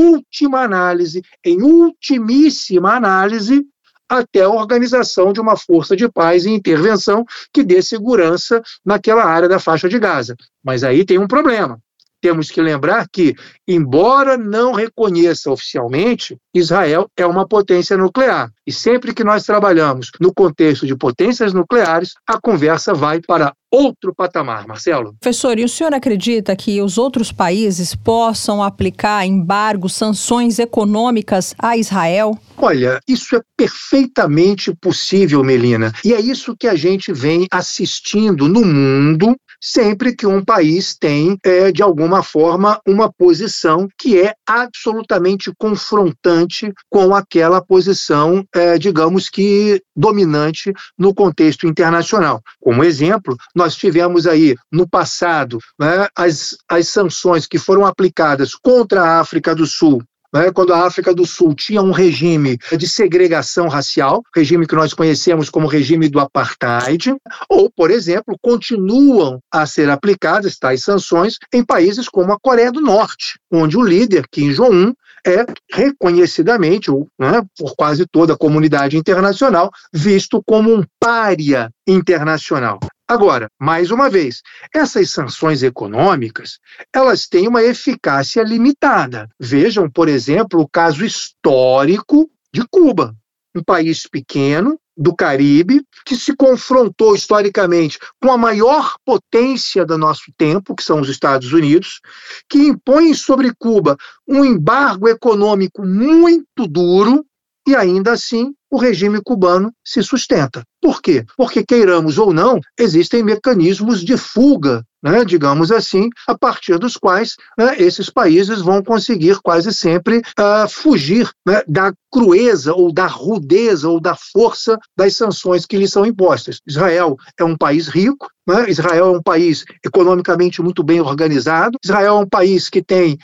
ultimíssima análise, até a organização de uma força de paz e intervenção que dê segurança naquela área da faixa de Gaza. Mas aí tem um problema. Temos que lembrar que, embora não reconheça oficialmente, Israel é uma potência nuclear. E sempre que nós trabalhamos no contexto de potências nucleares, a conversa vai para outro patamar, Marcelo. Professor, e o senhor acredita que os outros países possam aplicar embargos, sanções econômicas a Israel? Olha, isso é perfeitamente possível, Melina. E é isso que a gente vem assistindo no mundo sempre que um país tem, de alguma forma, uma posição que é absolutamente confrontante com aquela posição, digamos que, dominante no contexto internacional. Como exemplo, nós tivemos aí, no passado, as sanções que foram aplicadas contra a África do Sul, quando a África do Sul tinha um regime de segregação racial, regime que nós conhecemos como regime do apartheid, ou, por exemplo, continuam a ser aplicadas tais sanções em países como a Coreia do Norte, onde o líder, Kim Jong-un, é reconhecidamente, por quase toda a comunidade internacional, visto como um pária internacional. Agora, mais uma vez, essas sanções econômicas, elas têm uma eficácia limitada. Vejam, por exemplo, o caso histórico de Cuba, um país pequeno, do Caribe, que se confrontou historicamente com a maior potência do nosso tempo, que são os Estados Unidos, que impõe sobre Cuba um embargo econômico muito duro, e ainda assim o regime cubano se sustenta. Por quê? Porque, queiramos ou não, existem mecanismos de fuga, digamos assim, a partir dos quais esses países vão conseguir quase sempre fugir da crueza ou da rudeza ou da força das sanções que lhes são impostas. Israel é um país rico, Israel é um país economicamente muito bem organizado, Israel é um país que tem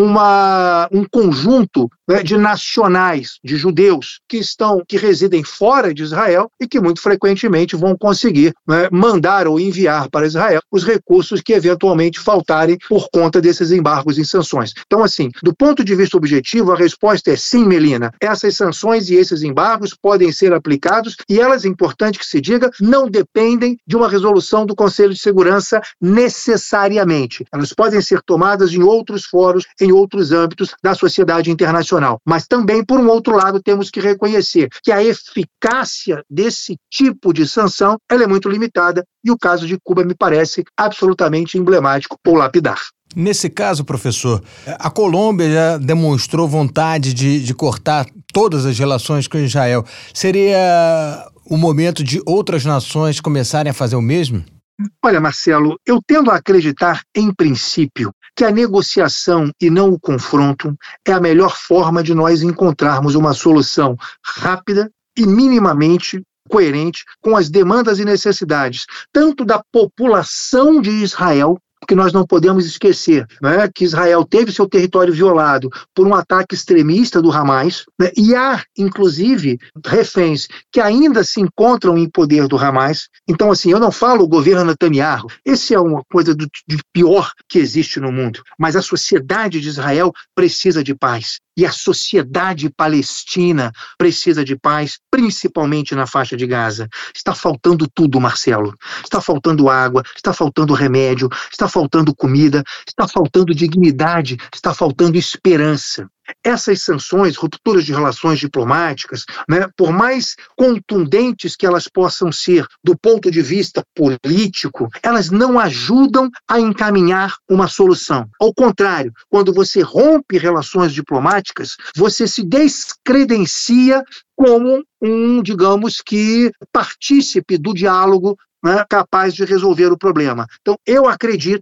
um conjunto de nacionais, de judeus, que residem fora de Israel e que muito frequentemente vão conseguir mandar ou enviar para Israel os recursos que eventualmente faltarem por conta desses embargos e sanções. Então, assim, do ponto de vista objetivo, a resposta é sim, Melina. Essas sanções e esses embargos podem ser aplicados e elas, é importante que se diga, não dependem de uma resolução do Conselho de Segurança necessariamente. Elas podem ser tomadas em outros fóruns, em outros âmbitos da sociedade internacional. Mas também, por um outro lado, temos que reconhecer que a eficácia desse tipo de sanção ela é muito limitada e o caso de Cuba me parece absolutamente emblemático ou lapidar. Nesse caso, professor, a Colômbia já demonstrou vontade de cortar todas as relações com Israel. Seria o momento de outras nações começarem a fazer o mesmo? Olha, Marcelo, eu tendo a acreditar, em princípio, que a negociação e não o confronto é a melhor forma de nós encontrarmos uma solução rápida e minimamente coerente com as demandas e necessidades, tanto da população de Israel, porque nós não podemos esquecer que Israel teve seu território violado por um ataque extremista do Hamas, e há, inclusive, reféns que ainda se encontram em poder do Hamas. Então, assim, eu não falo o governo Netanyahu, esse é uma coisa de pior que existe no mundo, mas a sociedade de Israel precisa de paz. E a sociedade palestina precisa de paz, principalmente na faixa de Gaza. Está faltando tudo, Marcelo. Está faltando água, está faltando remédio, está faltando comida, está faltando dignidade, está faltando esperança. Essas sanções, rupturas de relações diplomáticas, por mais contundentes que elas possam ser do ponto de vista político, elas não ajudam a encaminhar uma solução. Ao contrário, quando você rompe relações diplomáticas, você se descredencia como digamos que, partícipe do diálogo capaz de resolver o problema. Então, eu acredito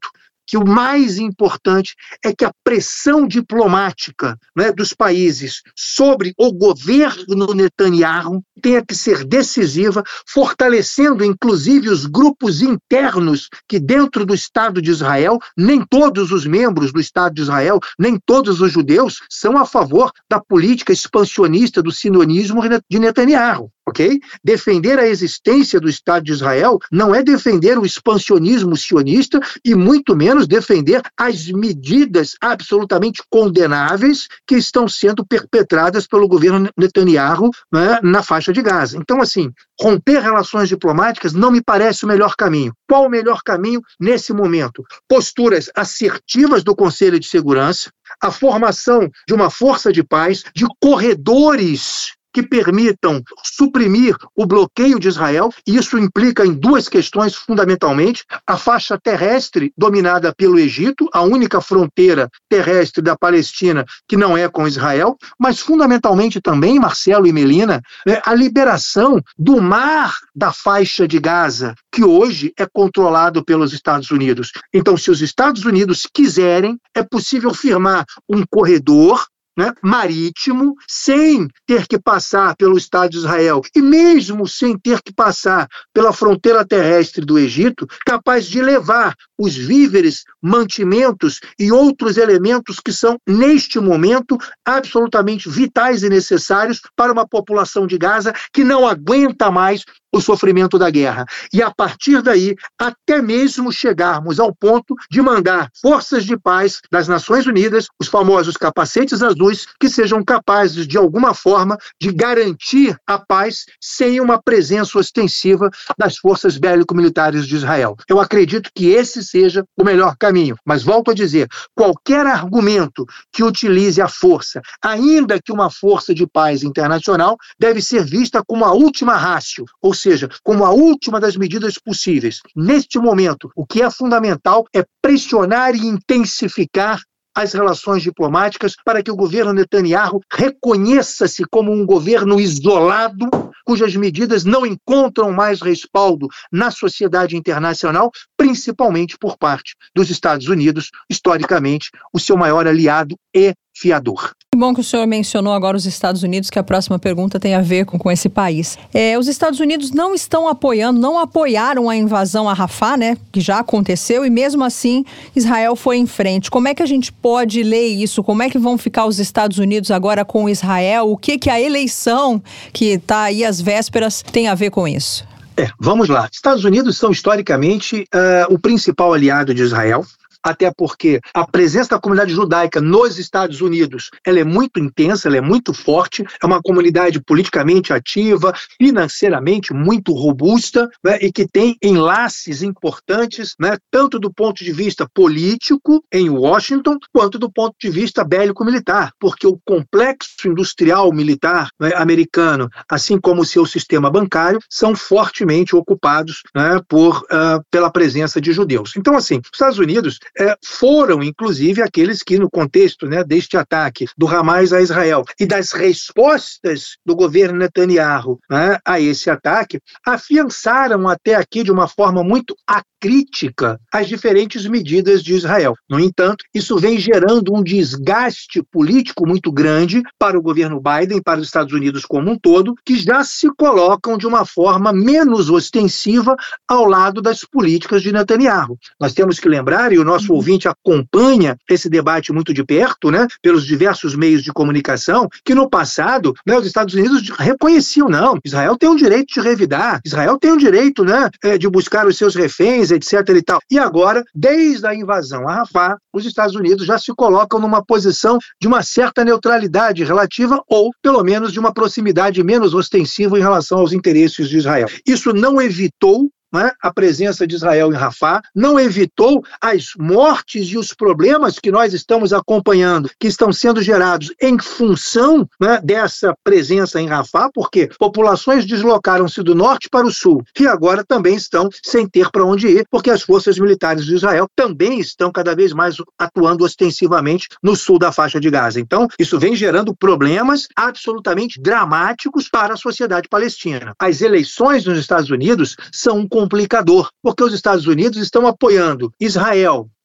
que o mais importante é que a pressão diplomática, né, dos países sobre o governo Netanyahu tenha que ser decisiva, fortalecendo inclusive os grupos internos que dentro do Estado de Israel, nem todos os membros do Estado de Israel, nem todos os judeus são a favor da política expansionista do sionismo de Netanyahu. Ok? Defender a existência do Estado de Israel não é defender o expansionismo sionista e muito menos defender as medidas absolutamente condenáveis que estão sendo perpetradas pelo governo Netanyahu, né, na faixa de Gaza. Então, assim, romper relações diplomáticas não me parece o melhor caminho. Qual o melhor caminho nesse momento? Posturas assertivas do Conselho de Segurança, a formação de uma força de paz, de corredores que permitam suprimir o bloqueio de Israel, e isso implica em duas questões fundamentalmente: a faixa terrestre dominada pelo Egito, a única fronteira terrestre da Palestina que não é com Israel, mas fundamentalmente também, Marcelo e Melina, a liberação do mar da faixa de Gaza, que hoje é controlado pelos Estados Unidos. Então, se os Estados Unidos quiserem, é possível firmar um corredor, né, marítimo, sem ter que passar pelo Estado de Israel e mesmo sem ter que passar pela fronteira terrestre do Egito, capaz de levar os víveres, mantimentos e outros elementos que são, neste momento, absolutamente vitais e necessários para uma população de Gaza que não aguenta mais o sofrimento da guerra. E a partir daí, até mesmo chegarmos ao ponto de mandar forças de paz das Nações Unidas, os famosos capacetes azuis, que sejam capazes, de alguma forma, de garantir a paz sem uma presença ostensiva das forças bélico-militares de Israel. Eu acredito que esse seja o melhor caminho. Mas volto a dizer, qualquer argumento que utilize a força, ainda que uma força de paz internacional, deve ser vista como a última ratio, ou seja, como a última das medidas possíveis. Neste momento, o que é fundamental é pressionar e intensificar as relações diplomáticas para que o governo Netanyahu reconheça-se como um governo isolado, cujas medidas não encontram mais respaldo na sociedade internacional, principalmente por parte dos Estados Unidos, historicamente, o seu maior aliado e fiador. Que bom que o senhor mencionou agora os Estados Unidos, que a próxima pergunta tem a ver com esse país. Os Estados Unidos não estão apoiando, não apoiaram a invasão a Rafah, né, que já aconteceu, e mesmo assim Israel foi em frente. Como é que a gente pode ler isso? Como é que vão ficar os Estados Unidos agora com Israel? O que a eleição que está aí às vésperas tem a ver com isso? Vamos lá. Estados Unidos são historicamente o principal aliado de Israel, até porque a presença da comunidade judaica nos Estados Unidos, ela é muito intensa, ela é muito forte, é uma comunidade politicamente ativa, financeiramente muito robusta, né, e que tem enlaces importantes, né, tanto do ponto de vista político em Washington, quanto do ponto de vista bélico-militar, porque o complexo industrial militar, né, americano, assim como o seu sistema bancário, são fortemente ocupados, né, pela presença de judeus. Então, assim, os Estados Unidos foram, inclusive, aqueles que, no contexto, né, deste ataque do Hamas a Israel e das respostas do governo Netanyahu, né, a esse ataque, afiançaram até aqui de uma forma muito acrítica as diferentes medidas de Israel. No entanto, isso vem gerando um desgaste político muito grande para o governo Biden, para os Estados Unidos como um todo, que já se colocam de uma forma menos ostensiva ao lado das políticas de Netanyahu. Nós temos que lembrar, e o nosso ouvinte acompanha esse debate muito de perto, né, pelos diversos meios de comunicação, que no passado, né, os Estados Unidos reconheciam, não, Israel tem o direito de revidar, Israel tem o direito, né, de buscar os seus reféns, etc. e tal. E agora, desde a invasão a Rafah, os Estados Unidos já se colocam numa posição de uma certa neutralidade relativa, ou pelo menos de uma proximidade menos ostensiva em relação aos interesses de Israel. Isso não evitou a presença de Israel em Rafah, não evitou as mortes e os problemas que nós estamos acompanhando, que estão sendo gerados em função, né, dessa presença em Rafah, porque populações deslocaram-se do norte para o sul e agora também estão sem ter para onde ir, porque as forças militares de Israel também estão cada vez mais atuando ostensivamente no sul da faixa de Gaza. Então, isso vem gerando problemas absolutamente dramáticos para a sociedade palestina. As eleições nos Estados Unidos são um complicador, porque os Estados Unidos estão apoiando Israel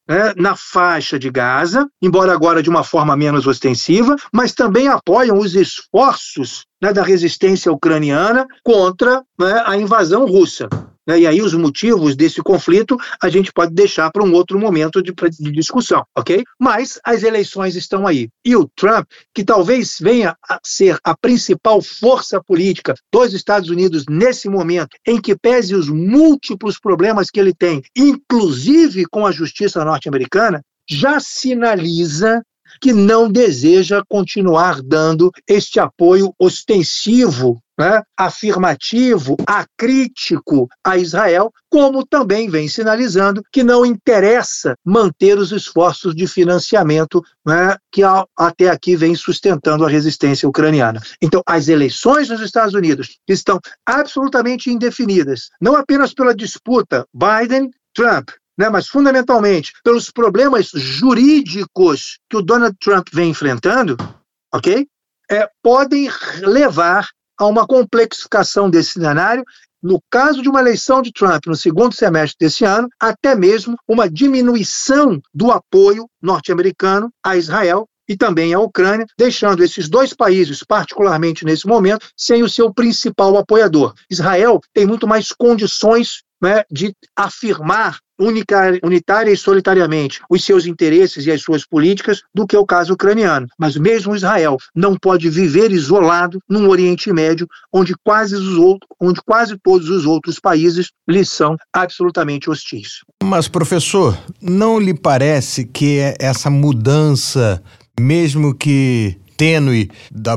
na faixa de Gaza, embora agora de uma forma menos ostensiva, mas também apoiam os esforços da resistência ucraniana contra a invasão russa. E aí os motivos desse conflito a gente pode deixar para um outro momento de discussão, ok? Mas as eleições estão aí. E o Trump, que talvez venha a ser a principal força política dos Estados Unidos nesse momento, em que pese os múltiplos problemas que ele tem, inclusive com a justiça norte-americana, já sinaliza que não deseja continuar dando este apoio ostensivo, afirmativo, acrítico a Israel, como também vem sinalizando que não interessa manter os esforços de financiamento que até aqui vem sustentando a resistência ucraniana. Então, as eleições nos Estados Unidos estão absolutamente indefinidas, não apenas pela disputa Biden-Trump, mas fundamentalmente pelos problemas jurídicos que o Donald Trump vem enfrentando, ok? Podem levar a uma complexificação desse cenário, no caso de uma eleição de Trump no segundo semestre desse ano, até mesmo uma diminuição do apoio norte-americano a Israel e também à Ucrânia, deixando esses dois países, particularmente nesse momento, sem o seu principal apoiador. Israel tem muito mais condições de afirmar unitária e solitariamente os seus interesses e as suas políticas do que o caso ucraniano. Mas mesmo Israel não pode viver isolado num Oriente Médio onde quase todos os outros países lhe são absolutamente hostis. Mas, professor, não lhe parece que essa mudança, mesmo que tênue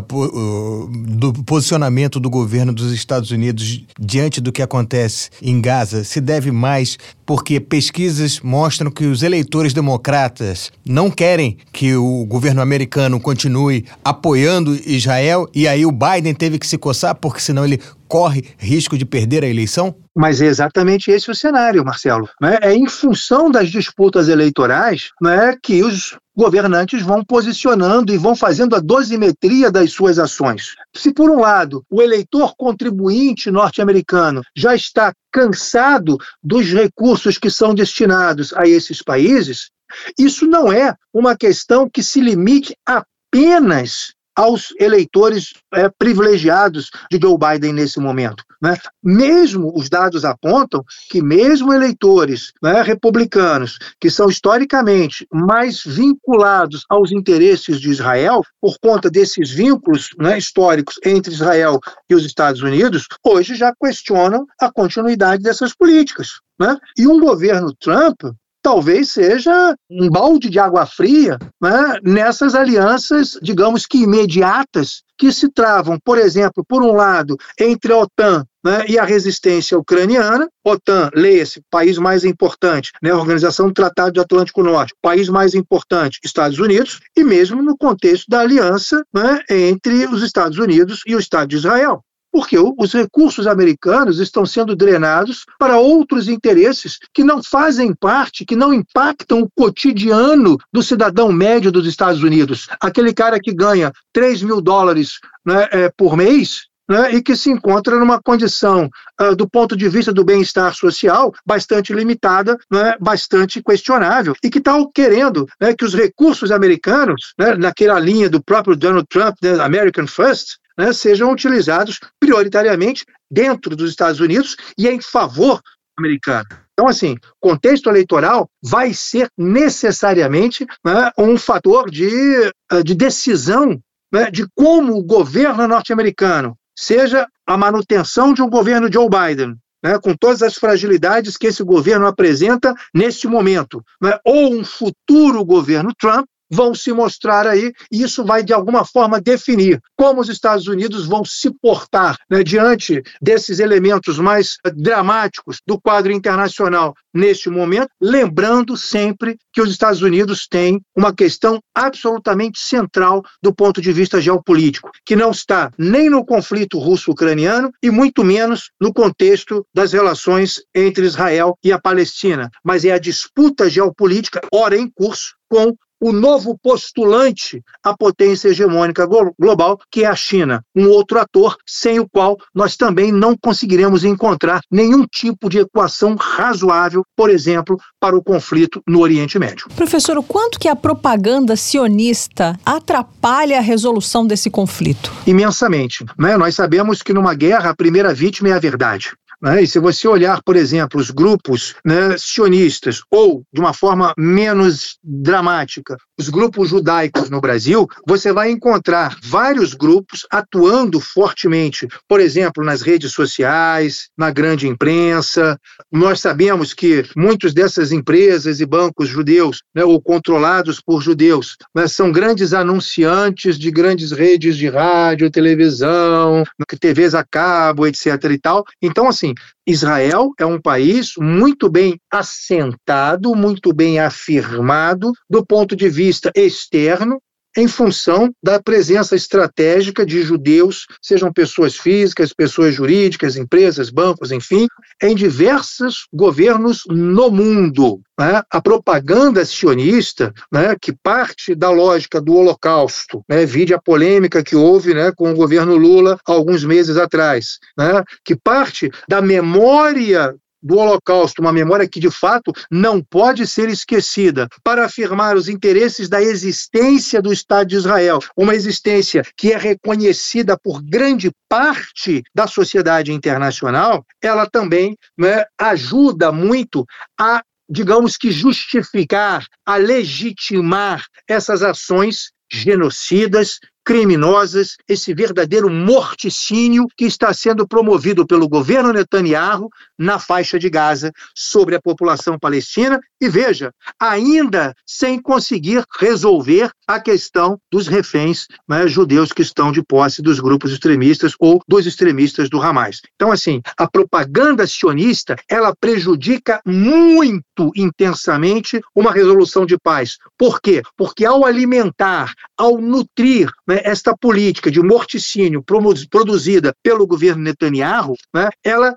do posicionamento do governo dos Estados Unidos diante do que acontece em Gaza se deve mais porque pesquisas mostram que os eleitores democratas não querem que o governo americano continue apoiando Israel e aí o Biden teve que se coçar porque senão ele corre risco de perder a eleição? Mas é exatamente esse o cenário, Marcelo. É em função das disputas eleitorais que os governantes vão posicionando e vão fazendo a dosimetria das suas ações. Se, por um lado, o eleitor contribuinte norte-americano já está cansado dos recursos que são destinados a esses países, isso não é uma questão que se limite apenas aos eleitores privilegiados de Joe Biden nesse momento. Mesmo os dados apontam que mesmo eleitores republicanos, que são historicamente mais vinculados aos interesses de Israel, por conta desses vínculos históricos entre Israel e os Estados Unidos, hoje já questionam a continuidade dessas políticas. E um governo Trump talvez seja um balde de água fria nessas alianças, digamos que imediatas, que se travam, por exemplo, por um lado, entre a OTAN e a resistência ucraniana. OTAN, leia-se, país mais importante, a Organização do Tratado do Atlântico Norte, país mais importante, Estados Unidos, e mesmo no contexto da aliança entre os Estados Unidos e o Estado de Israel. Porque os recursos americanos estão sendo drenados para outros interesses que não fazem parte, que não impactam o cotidiano do cidadão médio dos Estados Unidos. Aquele cara que ganha $3 mil por mês, e que se encontra numa condição, do ponto de vista do bem-estar social, bastante limitada, bastante questionável, e que está querendo que os recursos americanos, naquela linha do próprio Donald Trump, American First, sejam utilizados prioritariamente dentro dos Estados Unidos e em favor americano. Então, assim, contexto eleitoral vai ser necessariamente um fator de decisão de como o governo norte-americano, seja a manutenção de um governo Joe Biden, com todas as fragilidades que esse governo apresenta neste momento, ou um futuro governo Trump, vão se mostrar aí, e isso vai, de alguma forma, definir como os Estados Unidos vão se portar diante desses elementos mais dramáticos do quadro internacional neste momento, lembrando sempre que os Estados Unidos têm uma questão absolutamente central do ponto de vista geopolítico, que não está nem no conflito russo-ucraniano e muito menos no contexto das relações entre Israel e a Palestina, mas é a disputa geopolítica, ora em curso, com o novo postulante à potência hegemônica global, que é a China, um outro ator sem o qual nós também não conseguiremos encontrar nenhum tipo de equação razoável, por exemplo, para o conflito no Oriente Médio. Professor, o quanto que a propaganda sionista atrapalha a resolução desse conflito? Imensamente, né? Nós sabemos que numa guerra a primeira vítima é a verdade. E se você olhar, por exemplo, os grupos, né, sionistas, ou, de uma forma menos dramática, os grupos judaicos no Brasil, você vai encontrar vários grupos atuando fortemente, por exemplo, nas redes sociais, na grande imprensa. Nós sabemos que muitas dessas empresas e bancos judeus, né, ou controlados por judeus, né, são grandes anunciantes de grandes redes de rádio, televisão, TVs a cabo, etc. e tal. Então, assim, Israel é um país muito bem assentado, muito bem afirmado do ponto de vista externo, em função da presença estratégica de judeus, sejam pessoas físicas, pessoas jurídicas, empresas, bancos, enfim, em diversos governos no mundo. Né? A propaganda sionista, né, que parte da lógica do Holocausto, né, vide a polêmica que houve, né, com o governo Lula há alguns meses atrás, né, que parte da memória do Holocausto, uma memória que de fato não pode ser esquecida, para afirmar os interesses da existência do Estado de Israel, uma existência que é reconhecida por grande parte da sociedade internacional, ela também, né, ajuda muito a, digamos que, justificar, a legitimar essas ações genocidas, criminosas, esse verdadeiro morticínio que está sendo promovido pelo governo Netanyahu na faixa de Gaza sobre a população palestina e, veja, ainda sem conseguir resolver a questão dos reféns, né, judeus que estão de posse dos grupos extremistas ou dos extremistas do Hamas. Então, assim, a propaganda sionista, ela prejudica muito intensamente uma resolução de paz. Por quê? Porque ao alimentar, ao nutrir, né, esta política de morticínio produzida pelo governo Netanyahu, né, ela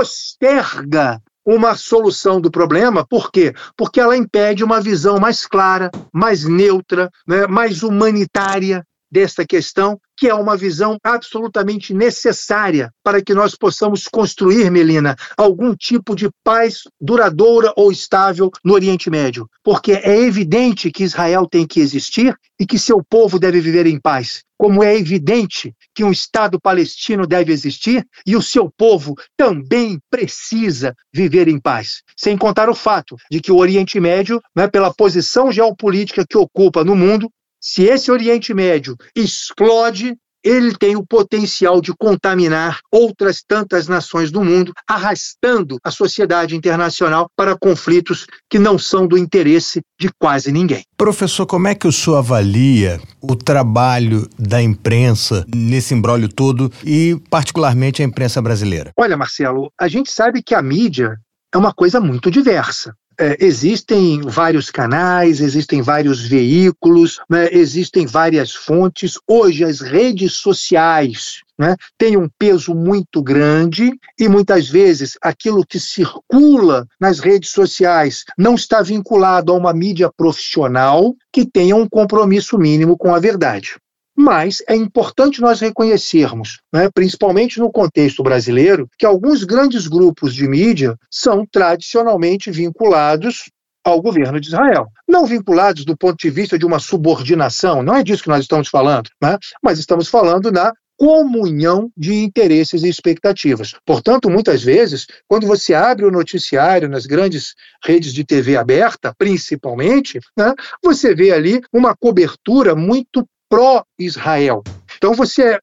posterga uma solução do problema. Por quê? Porque ela impede uma visão mais clara, mais neutra, né, mais humanitária desta questão, que é uma visão absolutamente necessária para que nós possamos construir, Melina, algum tipo de paz duradoura ou estável no Oriente Médio. Porque é evidente que Israel tem que existir e que seu povo deve viver em paz. Como é evidente que um Estado palestino deve existir e o seu povo também precisa viver em paz. Sem contar o fato de que o Oriente Médio, né, pela posição geopolítica que ocupa no mundo, se esse Oriente Médio explode, ele tem o potencial de contaminar outras tantas nações do mundo, arrastando a sociedade internacional para conflitos que não são do interesse de quase ninguém. Professor, como é que o senhor avalia o trabalho da imprensa nesse imbróglio todo e, particularmente, a imprensa brasileira? Olha, Marcelo, a gente sabe que a mídia é uma coisa muito diversa. Existem vários canais, existem vários veículos, né, existem várias fontes. Hoje as redes sociais, né, têm um peso muito grande e muitas vezes aquilo que circula nas redes sociais não está vinculado a uma mídia profissional que tenha um compromisso mínimo com a verdade. Mas é importante nós reconhecermos, né, principalmente no contexto brasileiro, que alguns grandes grupos de mídia são tradicionalmente vinculados ao governo de Israel. Não vinculados do ponto de vista de uma subordinação, não é disso que nós estamos falando, né, mas estamos falando da comunhão de interesses e expectativas. Portanto, muitas vezes, quando você abre o noticiário nas grandes redes de TV aberta, principalmente, né, você vê ali uma cobertura muito pró-Israel. Então você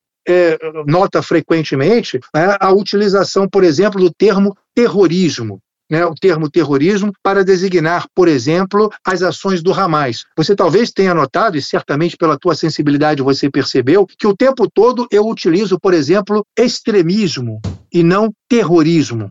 nota frequentemente, né, a utilização, por exemplo, do termo terrorismo. Né, o termo terrorismo para designar, por exemplo, as ações do Hamas. Você talvez tenha notado, e certamente pela tua sensibilidade você percebeu, que o tempo todo eu utilizo, por exemplo, extremismo e não terrorismo.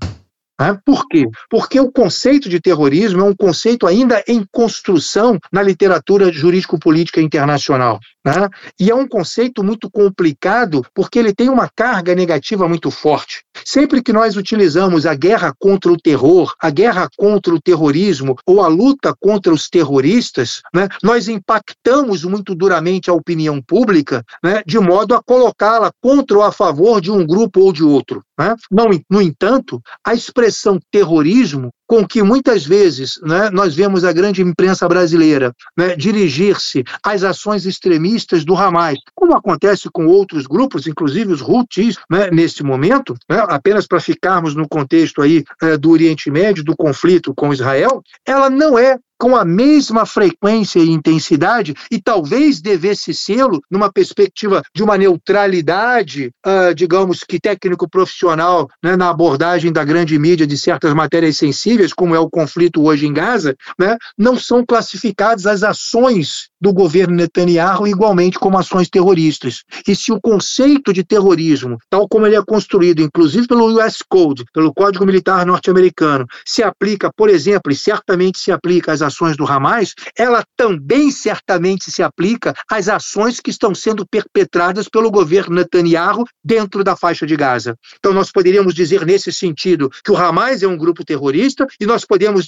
Por quê? Porque o conceito de terrorismo é um conceito ainda em construção na literatura jurídico-política internacional. né? E é um conceito muito complicado porque ele tem uma carga negativa muito forte. Sempre que nós utilizamos a guerra contra o terror, a guerra contra o terrorismo ou a luta contra os terroristas, né, nós impactamos muito duramente a opinião pública, né, de modo a colocá-la contra ou a favor de um grupo ou de outro, né? No entanto, a expressão terrorismo, com que muitas vezes, né, nós vemos a grande imprensa brasileira, né, dirigir-se às ações extremistas do Hamas, como acontece com outros grupos, inclusive os Houthis, né, neste momento, né, apenas para ficarmos no contexto aí do Oriente Médio, do conflito com Israel, ela não é com a mesma frequência e intensidade, e talvez devesse sê-lo numa perspectiva de uma neutralidade, digamos que técnico-profissional, né, na abordagem da grande mídia de certas matérias sensíveis, como é o conflito hoje em Gaza, né, não são classificadas as ações do governo Netanyahu igualmente como ações terroristas. E se o conceito de terrorismo, tal como ele é construído, inclusive pelo US Code, pelo Código Militar norte-americano, se aplica, por exemplo, e certamente se aplica às ações do Hamas, ela também certamente se aplica às ações que estão sendo perpetradas pelo governo Netanyahu dentro da faixa de Gaza. Então nós poderíamos dizer nesse sentido que o Hamas é um grupo terrorista e nós poderíamos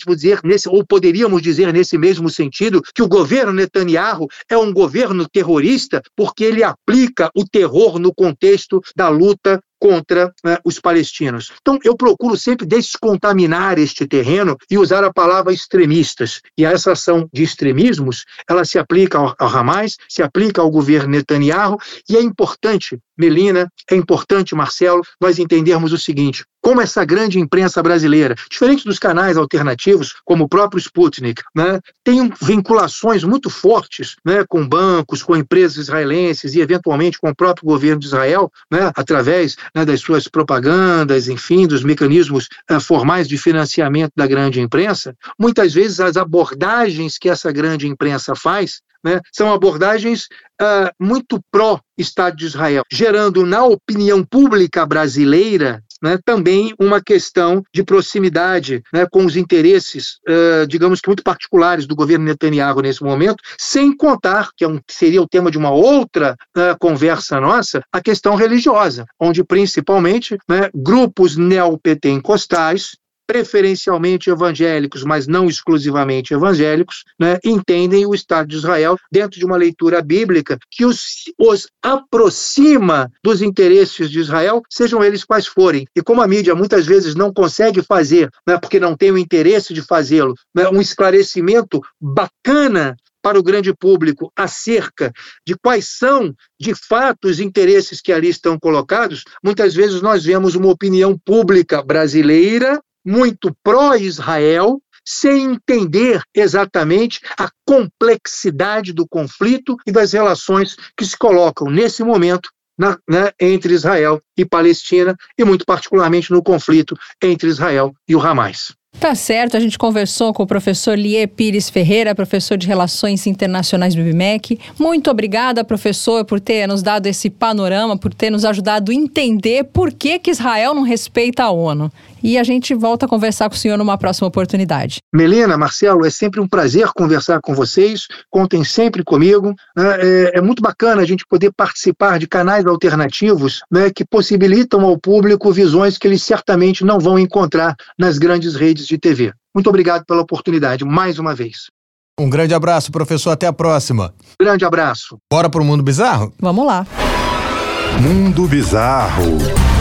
dizer nesse mesmo sentido que o governo Netanyahu é um governo terrorista porque ele aplica o terror no contexto da luta contra os palestinos. Então, eu procuro sempre descontaminar este terreno e usar a palavra extremistas. E essa ação de extremismos, ela se aplica ao Hamas, se aplica ao governo Netanyahu, e é importante, Melina, é importante, Marcelo, nós entendermos o seguinte: como essa grande imprensa brasileira, diferente dos canais alternativos, como o próprio Sputnik, né, tem vinculações muito fortes, né, com bancos, com empresas israelenses e, eventualmente, com o próprio governo de Israel, né, através, né, das suas propagandas, enfim, dos mecanismos formais de financiamento da grande imprensa, muitas vezes as abordagens que essa grande imprensa faz, né, são abordagens muito pró-Estado de Israel, gerando na opinião pública brasileira, né, também uma questão de proximidade, né, com os interesses, digamos que muito particulares do governo Netanyahu nesse momento, sem contar, que seria o tema de uma outra conversa nossa, a questão religiosa, onde principalmente, né, grupos neopentecostais, preferencialmente evangélicos, mas não exclusivamente evangélicos, né, entendem o Estado de Israel dentro de uma leitura bíblica que os aproxima dos interesses de Israel, sejam eles quais forem. E como a mídia muitas vezes não consegue fazer, né, porque não tem o interesse de fazê-lo, né, um esclarecimento bacana para o grande público acerca de quais são, de fato, os interesses que ali estão colocados, muitas vezes nós vemos uma opinião pública brasileira muito pró-Israel, sem entender exatamente a complexidade do conflito e das relações que se colocam nesse momento entre Israel e Palestina, e muito particularmente no conflito entre Israel e o Hamas. Tá certo, a gente conversou com o professor Lier Pires Ferreira, professor de Relações Internacionais do IBMEC. Muito obrigada, professor, por ter nos dado esse panorama, por ter nos ajudado a entender por que Israel não respeita a ONU. E a gente volta a conversar com o senhor numa próxima oportunidade. Melina, Marcelo, é sempre um prazer conversar com vocês, contem sempre comigo. É muito bacana a gente poder participar de canais alternativos, né, que possibilitam ao público visões que eles certamente não vão encontrar nas grandes redes de TV. Muito obrigado pela oportunidade, mais uma vez. Um grande abraço, professor. Até a próxima. Grande abraço. Bora pro Mundo Bizarro? Vamos lá. Mundo Bizarro.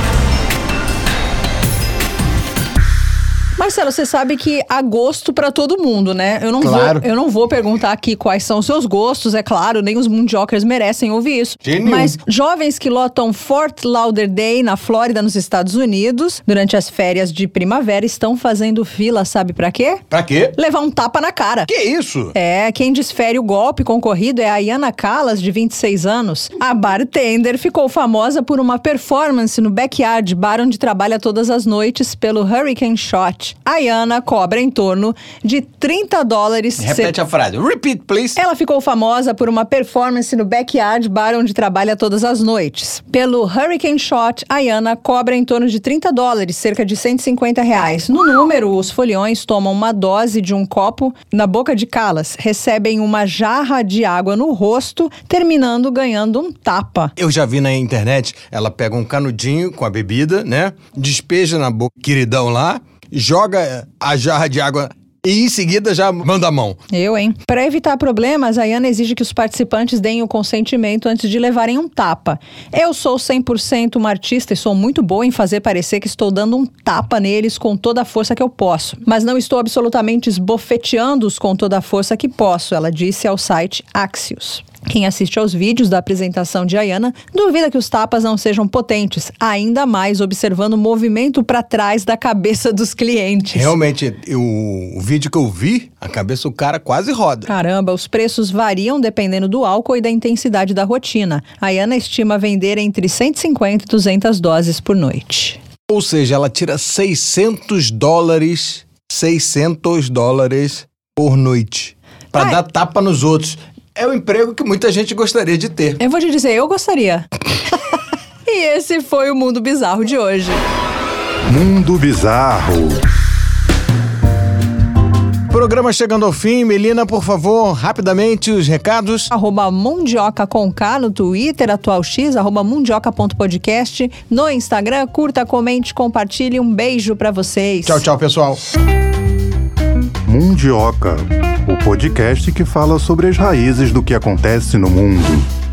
Marcelo, você sabe que há gosto pra todo mundo, né? Eu não vou perguntar aqui quais são os seus gostos, é claro, nem os Mundiokers merecem ouvir isso. Mas jovens que lotam Fort Lauderdale, na Flórida, nos Estados Unidos, durante as férias de primavera, estão fazendo fila, sabe pra quê? Pra quê? Levar um tapa na cara. Que isso? Quem desfere o golpe concorrido é a Iana Callas, de 26 anos. A bartender ficou famosa por uma performance no Backyard Bar, onde trabalha todas as noites pelo Hurricane Shot. Shot, Ayana cobra em torno de $30. Repete a frase. Repeat, please. Ela ficou famosa por uma performance no Backyard Bar, onde trabalha todas as noites. Pelo Hurricane Shot, Ayana cobra em torno de $30, cerca de R$150. No número, os foliões tomam uma dose de um copo na boca de Callas, recebem uma jarra de água no rosto, terminando ganhando um tapa. Eu já vi na internet, ela pega um canudinho com a bebida, né? Despeja na boca, queridão lá, joga a jarra de água e em seguida já manda a mão. Para evitar problemas, a Ayana exige que os participantes deem o consentimento antes de levarem um tapa. Eu sou 100% uma artista e sou muito boa em fazer parecer que estou dando um tapa neles com toda a força que eu posso. Mas não estou absolutamente esbofeteando-os com toda a força que posso, ela disse ao site Axios. Quem assiste aos vídeos da apresentação de Ayana duvida que os tapas não sejam potentes, ainda mais observando o movimento para trás da cabeça dos clientes. Realmente, o vídeo que eu vi, a cabeça do cara quase roda. Caramba, os preços variam dependendo do álcool e da intensidade da rotina. A Ayana estima vender entre 150 e 200 doses por noite. Ou seja, ela tira $600 por noite para dar tapa nos outros. É um emprego que muita gente gostaria de ter. Eu vou te dizer, eu gostaria. E esse foi o Mundo Bizarro de hoje. Mundo Bizarro. Programa chegando ao fim. Melina, por favor, rapidamente os recados. @Mundioca com K no Twitter, atual X, @mundioca.podcast. No Instagram, curta, comente, compartilhe. Um beijo pra vocês. Tchau, tchau, pessoal. Mundioca, o podcast que fala sobre as raízes do que acontece no mundo.